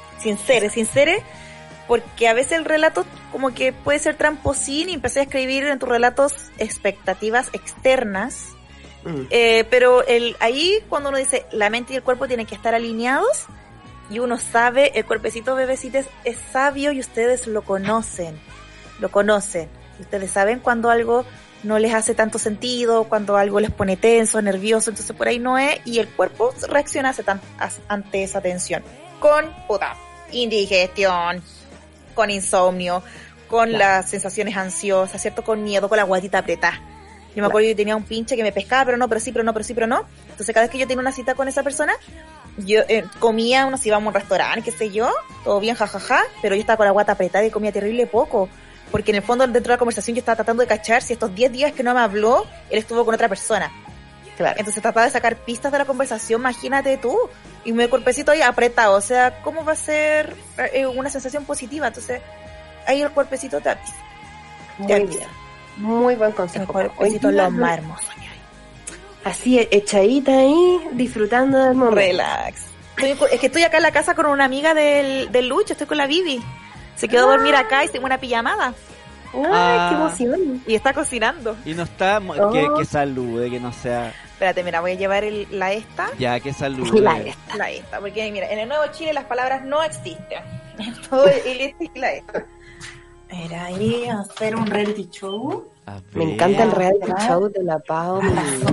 porque a veces el relato como que puede ser tramposín y empecé a escribir en tus relatos expectativas externas. Pero ahí cuando uno dice la mente y el cuerpo tienen que estar alineados y uno sabe, el cuerpecito bebecito es sabio y ustedes lo conocen y ustedes saben cuando algo no les hace tanto sentido, cuando algo les pone tenso, nervioso, entonces por ahí no es, y el cuerpo reacciona ante esa tensión con indigestión, con insomnio, con las sensaciones ansiosas, ¿cierto? Con miedo, con la guatita apretada. Yo me acuerdo que yo tenía un pinche que me pescaba, pero no. Entonces cada vez que yo tenía una cita con esa persona, yo comía, nos íbamos a un restaurante, qué sé yo, todo bien, jajaja, pero yo estaba con la guata apretada y comía terrible poco. Porque en el fondo, dentro de la conversación, yo estaba tratando de cachar si estos 10 días que no me habló, él estuvo con otra persona. Claro. Entonces trataba de sacar pistas de la conversación, imagínate tú. Y mi cuerpecito ahí apretado, o sea, ¿cómo va a ser una sensación positiva? Entonces, ahí el cuerpecito te avisa. Muy bien. Muy buen consejo. Hoy lo más hermoso que hay. Así, echadita ahí, disfrutando del momento. Relax. Es que estoy acá en la casa con una amiga del Lucho, estoy con la Vivi. Se quedó a dormir acá y hicimos una pijamada. ¡Ay, qué emoción! Y está cocinando. Y no está... Que salude, que no sea... Espérate, mira, voy a llevar la esta. Ya, que salude. La esta, porque mira, en el Nuevo Chile las palabras no existen. Todo el este y la esta. Era ahí a hacer un reality show. Me encanta el reality show de la Pau.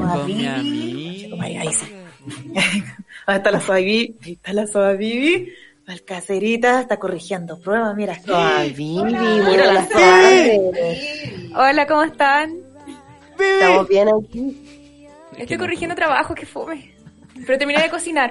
Ahí sí. Ahí está la Soa Vivi. Al Caserita está corrigiendo pruebas, mira. Ay, Vivi, mira la suave. Hola, ¿cómo están? Estamos bien aquí. Estoy corrigiendo trabajo, que fome. Pero terminé de cocinar.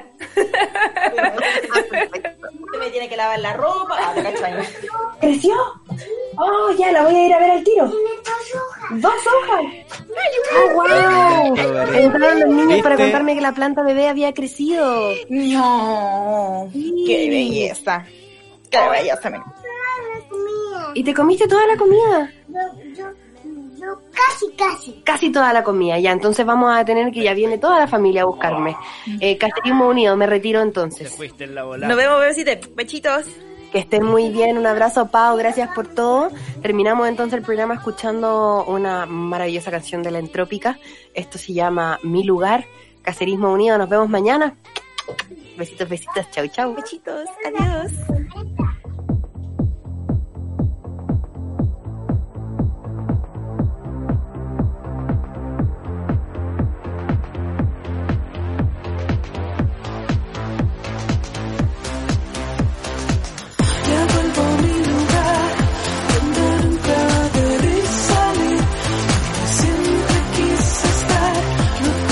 Usted me tiene que lavar la ropa. ¿Creció? Oh, ya, la voy a ir a ver al tiro. 2 hojas. ¡Oh, wow! Entraron los niños para contarme que la planta bebé había crecido. No. Sí. ¡Qué belleza! ¡Qué belleza! ¿Y te comiste toda la comida? Yo casi. Casi toda la comida, ya. Entonces vamos a tener que ya viene toda la familia a buscarme. Caserismo Unido, me retiro entonces. Te fuiste en la volada. Nos vemos, bebecitos. Bechitos. Que estén muy bien, un abrazo, Pau, gracias por todo. Terminamos entonces el programa escuchando una maravillosa canción de La Entrópica. Esto se llama Mi Lugar, Caserismo Unido. Nos vemos mañana. Besitos, chau, chau. Bechitos, adiós. Siempre quise estar.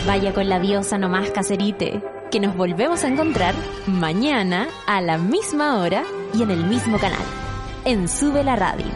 Vaya con la diosa nomás, Caserite, que nos volvemos a encontrar mañana a la misma hora y en el mismo canal, en Sube la Radio.